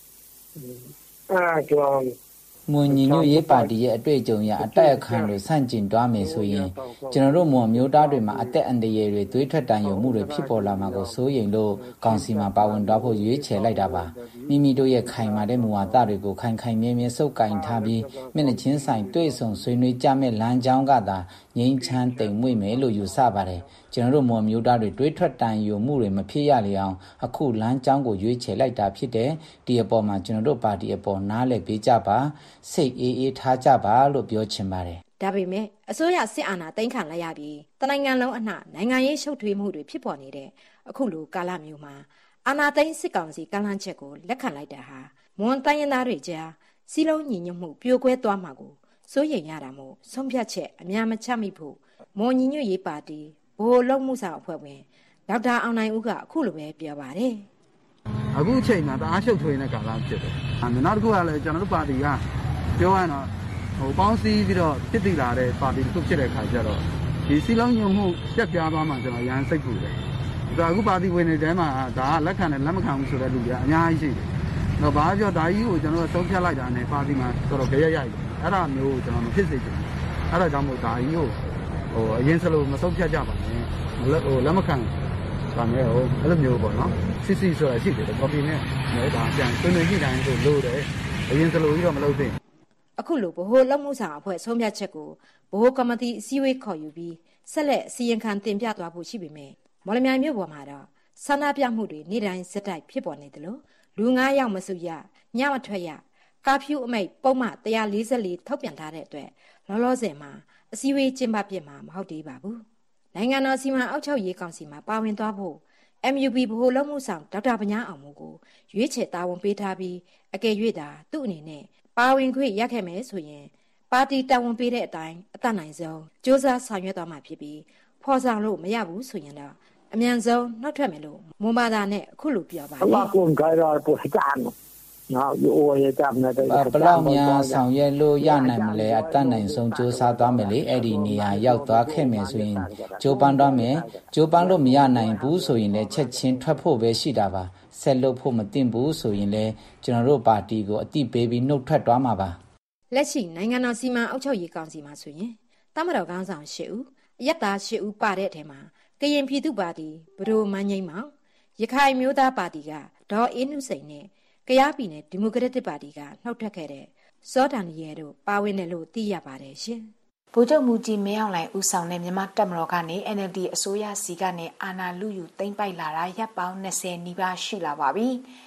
ကြောင့်မွန်ညီညွတ်ရေးပါတီရဲ့အတွေ့အကြုံရအတက်အခမ်းလို့ဆန့်ကျင်တွားမယ်ဆိုရင်ကျွန်တော်တို့မွန်မျိုးသားတွေမှာအသက်အန္တရာယ်တွေသွေးထွက်တန်ရုံမှုတွေဖြစ်ပေါ်လာမှာကိုစိုးရိမ်လို့ကောင်စီမှာပါဝင်တွားဖို့ရွေးချယ်လိုက်တာပါမိမိတို့ရဲ့ခိုင်မာတဲ့မူဝါဒတွေကိုခိုင်ခိုင်မြဲမြဲစုပ်ကိုင်ထားပြီးမျက်နှာချင်းဆိုင်တွေ့ဆုံဆွေးနွေးကြမဲ့လမ်းကြောင်းကသာငြိမ်းချမ်းတိမ်မွေ့မယ်လို့ယူဆပါတယ်ကျွန်တော်တို့မွန်မျိုးသားတွေတွေးထွက်တန်ရုံမှုတွေမဖြစ်ရလေအောင်အခုလမ်းကြောင်းကိုရွေးချယ်လိုက်တာဖြစ်တယ်ဒီအပေါ်မှာကျွန်တော်တို့ပါတီအပေါ်နားလည်ပေးကြပါစိတ်အေးထားကြပါလို့ပြောချင်ပါတယ်ဒါပေမဲ့အစိုးရစစ်အာဏာသိမ်းခံလိုက်ရပြီးတနိုင်ငံလုံးအနှံ့နိုင်ငံရေးရှုပ်ထွေးမှုတွေဖြစ်ပေါ်နေတဲ့အခုလိုကာလမျိုးမှာအာဏာသိမ်းစစ်ကောင်စီကန့်လန့်ချက်ကိုလက်ခံလိုက်တာဟာမွန်တိုင်းရင်းသားတွေကြားစီးလုံးညီညွတ်မှုပြိုကွဲသွားမှာကိုစိုးရိမ်ရတာမို့ဆုံးဖြတ်ချက်အများမချမိဖို့မွန်ညီညွတ်ရေးပါတီဘိုးလုံးမှုဆောင်အဖွဲ့ဝင်ဒေါက်တာအောင်နိုင်ဦးကအခုလိုပဲပြောပါတယ်အခုအချိန်မှာတအားရှုပ်ထွေးနေတဲ့ကာလဖြစ်တယ်နောက်တစ်ခုကလည်းကျွန်တော်တို့ပါတီကပြောရရင်တော့ပေါင်းစည်းပြီးတော့ဖြစ်တည်လာတဲ့ပါတီတစ်ခုဖြစ်တဲ့ခါကျတော့ဒီစီလုံးညုံမှုပြတ်ပြားသွားမှကျွန်တော်ရန်စိတ်ပူတယ်ဒါအခုပါတီဝင်တွေထဲမှာဒါကလက်ခံနဲ့လက်မခံဘူးဆိုတဲ့လူတွေအများကြီးရှိတယ်တော့ဘာပြောဒါကြီးကိုကျွန်တော်ဆုံးဖြတ်လိုက်တာနဲ့ပါတီမှာတော်တော်ကြရရိုက်တယ်အဲ့ဒါမျိုးကိုကျွန်တော်မဖြစ်စေချင်ဘူးအဲ့ဒါကြောင့်မို့ဒါကြီးကိုအရင်စလို့မဆုံးဖြတ်ကြပါနဲ့လက်မခံပါနဲ့အဲ့လိုမျိုးပေါ့နော်စစ်ဆိုတာရှိတယ်ကော်ပီနဲ့ဒါပြန်ဆွေးနွေးကြည့်တိုင်းဆိုလို့တယ်အရင်စလို့ကြီးတော့မလုပ်သင့်အခုလိုဗဟိုလုံမှုဆောင်အဖွဲ့ဆုံးဖြတ်ချက်ကိုဗဟိုကော်မတီအစည်းအဝေးခေါ်ယူပြီးဆက်လက်အစည်းအဝေးခံတင်ပြသွားဖို့ရှိပေမဲ့မော်လမြိုင်မြို့ပေါ်မှာတော့ဆန္ဒပြမှုတွေနေ့တိုင်းစက်တိုက်ဖြစ်ပေါ်နေတယ်လို့လူ9ယောက်မစုရညမထွက်ရကာဖြူအမိန့်ပုံမှန်144ထုတ်ပြန်ထားတဲ့အတွက်လောလောဆယ်မှာအစည်းအဝေးကျင်းပပြစ်မှာမဟုတ်သေးပါဘူးနိုင်ငံတော်စီမံအုပ်ချုပ်ရေးကောင်စီမှာပါဝင်သွားဖို့ MUB ဗဟိုလုံမှုဆောင်ဒေါက်တာပညာအောင်မို့ကိုရွေးချယ်တာဝန်ပေးထားပြီးအကယ်၍သာသူ့အနေနဲ့ပါဝင်ခွင့်ရခဲ့မယ်ဆိုရင်ပါတီတာဝန်ပေးတဲ့အတိုင်းအတတ်နိုင်ဆုံးစ조사ဆောင်ရွက်သွားမှာဖြစ်ပြီးဖော်ဆောင်လို့မရဘူးဆိုရင်တော့အမြန်ဆုံးနှုတ်ထွက်မယ်လို့မွန်ဘာသာနဲ့အခုလိုပြောပါတယ်။ဘာကွန်ခိုင်ရာပိုစတန်နော်ရိုးရတဲ့နဲ့ဘလောက်များဆောင်ရွက်လို့ရနိုင်မလဲအတတ်နိုင်ဆုံးစ조사သွားမယ်လေအဲ့ဒီနေရာရောက်သွားခဲ့မယ်ဆိုရင်ကြိုးပမ်းသွားမယ်ကြိုးပမ်းလို့မရနိုင်ဘူးဆိုရင်လည်းချက်ချင်းထွက်ဖို့ပဲရှိတာပါဆက်လုပ်ဖို့မတင်ဘူးဆိုရင်လည်းကျွန်တော်တို့ပါတီကိုအတိပေးပြီးနှုတ်ထွက်သွားမှာပါလက်ရှိနိုင်ငံတော်စီမံအုပ်ချုပ်ရေးကောင်စီမှာဆိုရင်တမတော်ခေါင်းဆောင်10ဦးအရက်သား10ဦးပါတဲ့အထက်မှာကရင်ပြည်သူ့ပါတီဘဒိုမန်းငိမ့်မောင်ရခိုင်မျိုးသားပါတီကဒေါ်အေးနုစိန်နဲ့ကယားပြည်နယ်ဒီမိုကရက်တစ်ပါတီကနှုတ်ထွက်ခဲ့တဲ့စောဒန်နီရဲတို့ပါဝင်တယ်လို့သိရပါတယ်ရှင်ဗိုလ်ချုပ်မူကြီးမင်းအောင်လှိုင်ဦးဆောင်တဲ့မြန်မာတပ်မတော်ကနေ NLD အစိုးရစီကနေအာဏာလုယူသိမ်းပိုက်လာတာရပ်ပေါင်း20နီးပါးရှိလာပါပြီ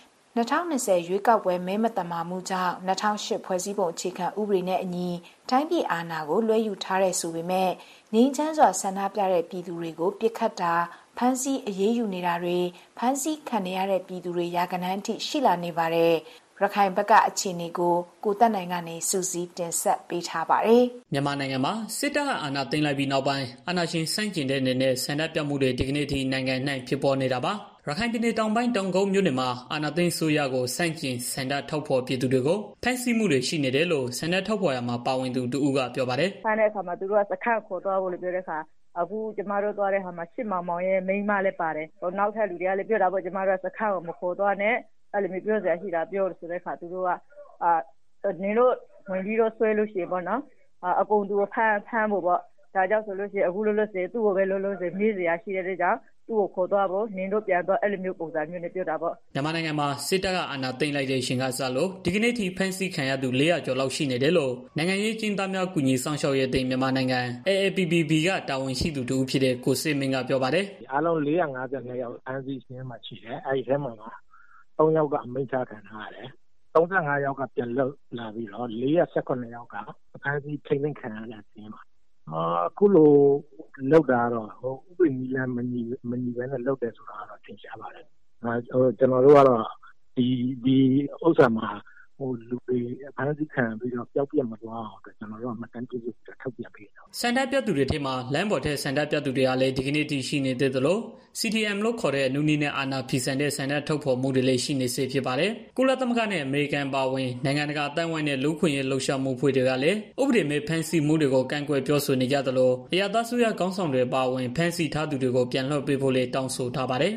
2020ရွေးကောက်ပွဲမဲမတမာမှုကြောင့်2008ဖွဲ့စည်းပုံအခြေခံဥပဒေနဲ့အညီတိုင်းပြည်အာဏာကိုလွှဲယူထားတဲ့ဆိုပေမဲ့ငြိမ်းချမ်းစွာဆန္ဒပြတဲ့ပြည်သူတွေကိုပြစ်ခတ်တာဖမ်းဆီးအရေးယူနေတာတွေဖမ်းဆီးခံရတဲ့ပြည်သူတွေရာဂဏန်းအထိရှိလာနေပါတယ်ရခိုင်ဘက်ကအခြေအနေကိုကိုတက်နိုင်ကနေစူးစီးတင်ဆက်ပေးထားပါတယ်မြန်မာနိုင်ငံမှာစစ်တပ်အာဏာသိမ်းလိုက်ပြီးနောက်ပိုင်းအာဏာရှင်ဆန့်ကျင်တဲ့အနေနဲ့ဆန္ဒပြမှုတွေဒီကနေ့ထိနိုင်ငံ၌ဖြစ်ပေါ်နေတာပါရခိုင်ပြည်နယ်တောင်ပိုင်းတောင်ကုန်းမြို့နယ်မှာအာဏာသိမ်းဆိုရကိုဆန့်ကျင်ဆန္ဒထုတ်ဖော်ပြည်သူတွေကိုဖမ်းဆီးမှုတွေရှိနေတယ်လို့ဆန္ဒထုတ်ဖော်ရမှာပါဝင်သူတူဦးကပြောပါတယ်ဖမ်းတဲ့အခါမှာသူတို့ကစခန်းခေါ်သွားဖို့လို့ပြောတဲ့အခါအခုကျမတို့သွားတဲ့ဟာမှာရှစ်မောင်မောင်ရဲ့မိန်းမလည်းပါတယ်နောက်ထပ်လူတွေကလည်းပြောတာပေါ့ကျမတို့ကစခန်းကိုမခေါ်သွားနဲ့အဲ့လိုမျိုးပြောစရာရှိတာပြောလို့ဆိုတဲ့အခါသူတို့ကနင်တို့ဝင်ပြီးတော့ဆွဲလို့ရှိရင်ပေါ့နော်အကုန်သူဖမ်းဖို့ပေါ့ဒါကြောင့်ဆိုလို့ရှိရင်အခုလို့လို့ဆိုသူ့ကိုပဲလို့လို့ဆိုမေးစရာရှိတဲ့ကြောင့်သူ့ကိုခေါ်သွားဖို့နင်တို့ပြန်တော့အဲ့လိုမျိုးပုံစံမျိုးနဲ့ပြောတာပေါ့မြန်မာနိုင်ငံမှာစစ်တပ်ကအာဏာသိမ်းလိုက်တဲ့ရှင်ကစလို့ဒီကနေ့ထိဖမ်းဆီးခံရသူ400ကျော်လောက်ရှိနေတယ်လို့နိုင်ငံရေးကျင်းသားများကူညီဆောင်ရှောက်ရေးအသင်းမြန်မာနိုင်ငံ AAPPB ကတာဝန်ရှိသူတူဖြစ်တဲ့ကိုစေမင်းကပြောပါတယ်အားလုံး452ယောက်ဖမ်းဆီးခြင်းမှာရှိတယ်အဲ့ဒီထဲမှာ3ယောက်ကအမိန့်ချခံထားရတယ်35ယောက်ကပြန်လွတ်လာပြီးတော့418ယောက်ကဖမ်းဆီးထိန်းသိမ်းခံရတဲ့ခြင်းမှာအခုလိုလောက်တာတော့ဥပဒေနည်းလမ်းမညီဘဲနဲ့လောက်တယ်ဆိုတာတော့သင်ရှားပါတယ်ကျွန်တော်တို့ကတော့ဒီဥစ္စာမှာလူတွေဖမ်းဆီးခံပြီးတော့ပျောက်ပြတ်မသွားအောင်ကျွန်တော်တို့ကမှတ်တမ်းပြုစုထုတ်ပြန်ပေးတော့စန္ဒပြသူတွေထဲမှာလမ်းပေါ်ထက်စန္ဒပြသူတွေကလည်းဒီကနေ့ထိရှိနေသေးသလို CDM လို့ခေါ်တဲ့နူနီနဲ့အာဏာဖီဆန်တဲ့စန္ဒထုတ်ဖော်မှုတွေလည်းရှိနေစေဖြစ်ပါတယ်ကုလသမဂ္ဂနဲ့အမေရိကန်ပါဝင်နိုင်ငံတကာအသင်းဝိုင်းနဲ့လူ့ခွင့်ရေးလှုပ်ရှားမှုဖွဲ့တွေကလည်းဥပဒေမဲ့ဖမ်းဆီးမှုတွေကိုကန့်ကွက်ပြောဆိုနေကြသလိုအရသာစုရကောင်းဆောင်တွေပါဝင်ဖမ်းဆီးထားသူတွေကိုပြန်လွှတ်ပေးဖို့လည်းတောင်းဆိုထားပါတယ်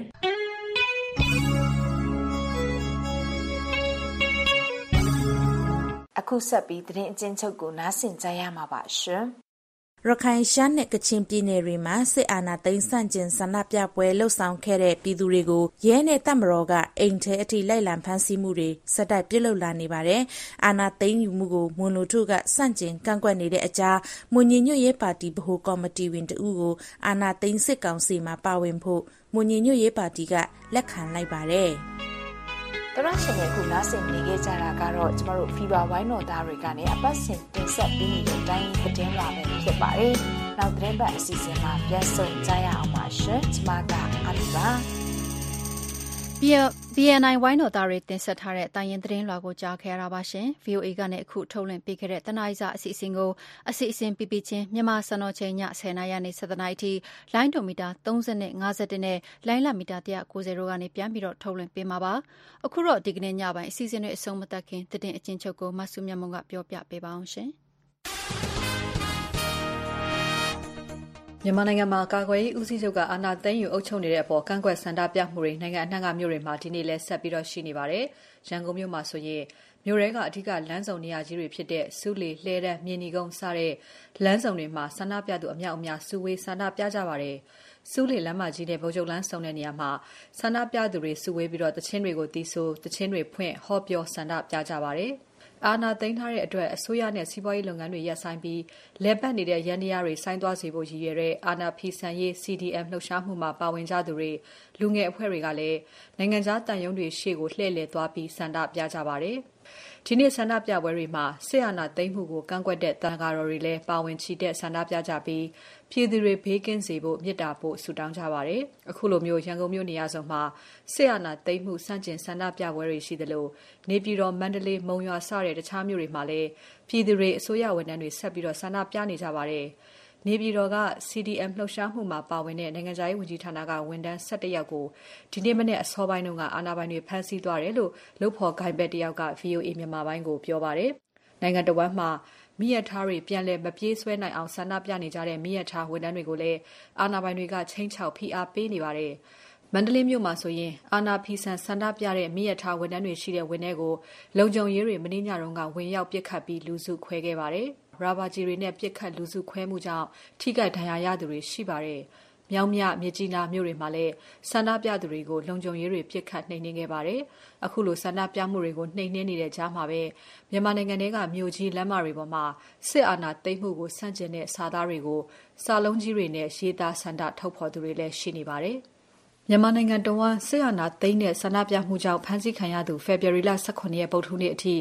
အခုဆက်ပြီးသတင်းအကျဉ်းချုပ်ကိုနားဆင်ကြရမှာပါရှင်ရခိုင်ရှမ်းနဲ့ကချင်ပြည်နယ်တွေမှာစစ်အာဏာသိမ်းဆန့်ကျင်ဆန္ဒပြပွဲလှုပ်ဆောင်ခဲ့တဲ့ပြည်သူတွေကိုရဲနဲ့တပ်မတော်ကအိမ်ထဲအထိလိုက်လံဖမ်းဆီးမှုတွေဆက်တိုက်ပြုလုပ်လာနေပါတယ်။အာဏာသိမ်းယူမှုကိုမွန်လူထုကဆန့်ကျင်ကန့်ကွက်နေတဲ့အကြားမွန်ညီညွတ်ရေးပါတီဗဟိုကော်မတီဝင်တဦးကိုအာဏာသိမ်းစစ်ကောင်စီမှာပါဝင်ဖို့မွန်ညီညွတ်ရေးပါတီကလက်ခံလိုက်ပါတယ်။တရရှင်ရဲ့ခုနားဆင်နေကြကြတာကတော့ကျမတို့ Fever ဝိုင်းတော်သားတွေကနေအပတ်စဉ်တင်ဆက်ပေးနေတဲ့တိုင်းသတင်းလာပဲဖြစ်ပါတယ်။နောက်သတင်းပတ်အစီအစဉ်မှာပြန်ဆုံကြရအောင်ပါရှင်။ကျမကအလီပါ BNI ဝိုင်းတော်သားတွေတင်ဆက်ထားတဲ့တိုင်းရင်သတင်းလွှာကိုကြားခဲ့ရတာပါရှင်။ VOA ကနေအခုထုတ်လွှင့်ပေးခဲ့တဲ့တနအီစာအစီအစဉ်ကိုအစီအစဉ်ပြပြချင်းမြန်မာစံတော်ချိန်ည10:00နာရီနေ7:00နာရီထိလိုင်းဒိုမီတာ30နဲ့51နဲ့လိုင်းလမီတာ190တို့ကနေပြန်ပြီးတော့ထုတ်လွှင့်ပေးမှာပါ။အခုတော့ဒီကနေ့ညပိုင်းအစီအစဉ်တွေအဆုံးမသတ်ခင်သတင်းအချင်းချုပ်ကိုမဆုမြတ်မုံကပြောပြပေးပါအောင်ရှင်။မြန်မာနိုင်ငံမှာကာကွယ်ရေးဦးစီးချုပ်ကအာဏာသိမ်းယူအုပ်ချုပ်နေတဲ့အပေါ်ကန့်ကွက်ဆန္ဒပြမှုတွေနိုင်ငံအနှံ့ကမြို့တွေမှာဒီနေ့လည်းဆက်ပြီးတော့ရှိနေပါတယ်။ရန်ကုန်မြို့မှာဆိုရင်မြို့ရဲကအဓိကလမ်းဆောင်နေရာကြီးတွေဖြစ်တဲ့စူးလေလှဲတန်းမြင်းနီကုန်းစတဲ့လမ်းဆောင်တွေမှာဆန္ဒပြသူအများအများစုဝေးဆန္ဒပြကြပါတယ်။စူးလေလမ်းမကြီးနဲ့ဗိုလ်ချုပ်လမ်းဆောင်တဲ့နေရာမှာဆန္ဒပြသူတွေစုဝေးပြီးတော့တခြင်းတွေကိုတီးဆိုတခြင်းတွေဖွင့်ဟောပြောဆန္ဒပြကြပါတယ်။အာဏာသိမ်းထားတဲ့အတွက်အစိုးရနဲ့စီးပွားရေးလုပ်ငန်းတွေရပ်ဆိုင်းပြီးလဲပတ်နေတဲ့ရန်တရားတွေဆိုင်းသွားစေဖို့ရည်ရွယ်တဲ့အာဏာဖီဆန်ရေး CDM လှုပ်ရှားမှုမှာပါဝင်ကြသူတွေလူငယ်အဖွဲ့တွေကလည်းနိုင်ငံခြားတန်ယုံတွေရှေ့ကိုလှည့်လည်သွားပြီးဆန္ဒပြကြပါတယ်။ဒီနေ့ဆန္ဒပြပွဲတွေမှာစစ်အာဏာသိမ်းမှုကိုကန့်ကွက်တဲ့တန်ဃာတော်တွေလည်းပါဝင်ချီတက်ဆန္ဒပြကြပြီးပြည်သူတွေဘေးကင်းစေဖို့မေတ္တာပို့ဆုတောင်းကြပါတယ်။အခုလိုမျိုးရန်ကုန်မြို့နေရာစုံမှာစစ်အာဏာသိမ်းမှုစန့်ကျင်ဆန္ဒပြပွဲတွေရှိသလိုနေပြည်တော်မန္တလေးမုံရွာစတဲ့တခြားမြို့တွေမှာလည်းပြည်သူတွေအစိုးရဝန်ထမ်းတွေဆက်ပြီးတော့ဆန္ဒပြနေကြပါတယ်။နေပြည်တော်က CDM လှုပ်ရှားမှုမှာပါဝင်တဲ့နိုင်ငံခြားရေးဝန်ကြီးဌာနကဝန်ထမ်း17ယောက်ကိုဒီနေ့မနေ့အစောပိုင်းတုန်းကအာဏာပိုင်တွေဖမ်းဆီးသွားတယ်လို့လုပ်ဖော်ကိုင်ဘက်တယောက်က VOA မြန်မာပိုင်းကိုပြောပါတယ်။နိုင်ငံတော်ဝန်မှမိရထားတွေပြန်လည်မပြေးဆွဲနိုင်အောင်ဆန္ဒပြနေကြတဲ့မိရထားဝန်ထမ်းတွေကိုလည်းအာဏာပိုင်တွေကချိန်ချောက်ဖိအားပေးနေပါတယ်။မန္တလေးမြို့မှာဆိုရင်အာဏာဖီဆန်ဆန္ဒပြတဲ့မိရထားဝန်ထမ်းတွေရှိတဲ့ဝန်ထဲကိုလုံခြုံရေးတွေမင်းညတုန်းကဝင်ရောက်ပစ်ခတ်ပြီးလူစုခွဲခဲ့ပါတယ်။ရာဘာဂျီတွေနဲ့ပစ်ခတ်လူစုခွဲမှုကြောင့်ထိခိုက်ဒဏ်ရာရသူတွေရှိပါတယ်။မြောင်းမြမြကြီးနားမြို့တွေမှာလည်းဆန္ဒပြသူတွေကိုလုံခြုံရေးတွေပစ်ခတ်နှိမ်နင်းခဲ့ပါတယ်။အခုလိုဆန္ဒပြမှုတွေကိုနှိမ်နင်းနေတဲ့ကြားမှာပဲမြန်မာနိုင်ငံကမြို့ကြီးလမ်းမတွေပေါ်မှာစစ်အာဏာသိမ်းမှုကိုဆန့်ကျင်တဲ့စာသားတွေကိုစာလုံးကြီးတွေနဲ့ရေးသားဆန္ဒထုတ်ဖော်သူတွေလည်းရှိနေပါတယ်။မြန်မာနိုင်ငံတော်ဝန်စစ်အာဏာသိမ်းတဲ့ဆန္ဒပြမှုကြောင့်ဖမ်းဆီးခံရသူဖေဖော်ဝါရီလ18ရက်ပုဂ္ဂိုလ်နေ့အထိ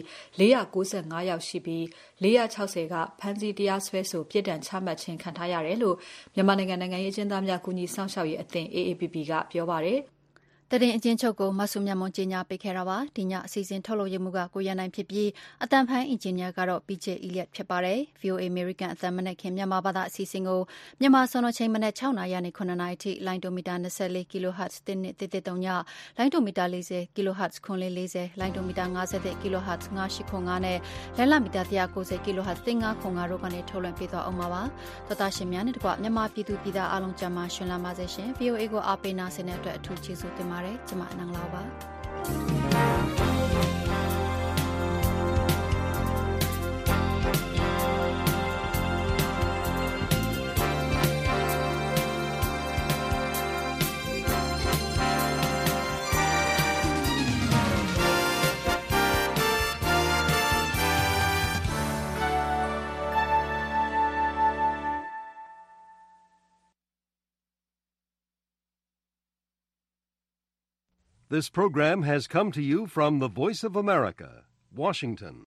495ယောက်ရှိပြီး460ကဖမ်းဆီးတရားစွဲဆိုပြစ်ဒဏ်ချမှတ်ခြင်းခံထားရတယ်လို့မြန်မာနိုင်ငံနိုင်ငံရေးအကျဉ်းသားများကူညီဆောင်ရှောက်ရေးအသင်း AAPP ကပြောပါတယ်။သတင်းအချင်းချုပ်ကိုမဆုမြတ်မွန်ကြီးညာပေးခဲ့တာပါဒီညအစီအစဉ်ထုတ်လုပ်ရမှုကကိုရနိုင်ဖြစ်ပြီးအတန်ဖန်အင်ဂျင်နီယာကတော့ PJ Elliot ဖြစ်ပါတယ် VOA American အသံမနဲ့ခင်မြန်မာဘာသာအစီအစဉ်ကိုမြန်မာစံတော်ချိန်မနေ့6နာရီနဲ့9နာရီထိလိုင်းဒိုမီတာ24 kHz တင်းနဲ့33ညလိုင်းဒိုမီတာ40 kHz 940လိုင်းဒိုမီတာ50 kHz 985နဲ့လိုင်းလမီတာ190 kHz 3505တို့ကနေထုတ်လွှင့်ပေးသွားအောင်ပါသောတာရှင်များနဲ့တကွမြန်မာပြည်သူပြည်သားအားလုံးကျန်းမာရှင်လန်းပါစေရှင် VOA ကိုအားပေးနာဆင်တဲ့အတွက်အထူးကျေးဇူးတင်ပါတယ်ကျမနန်းလာပါ This program has come to you from the Voice of America, Washington.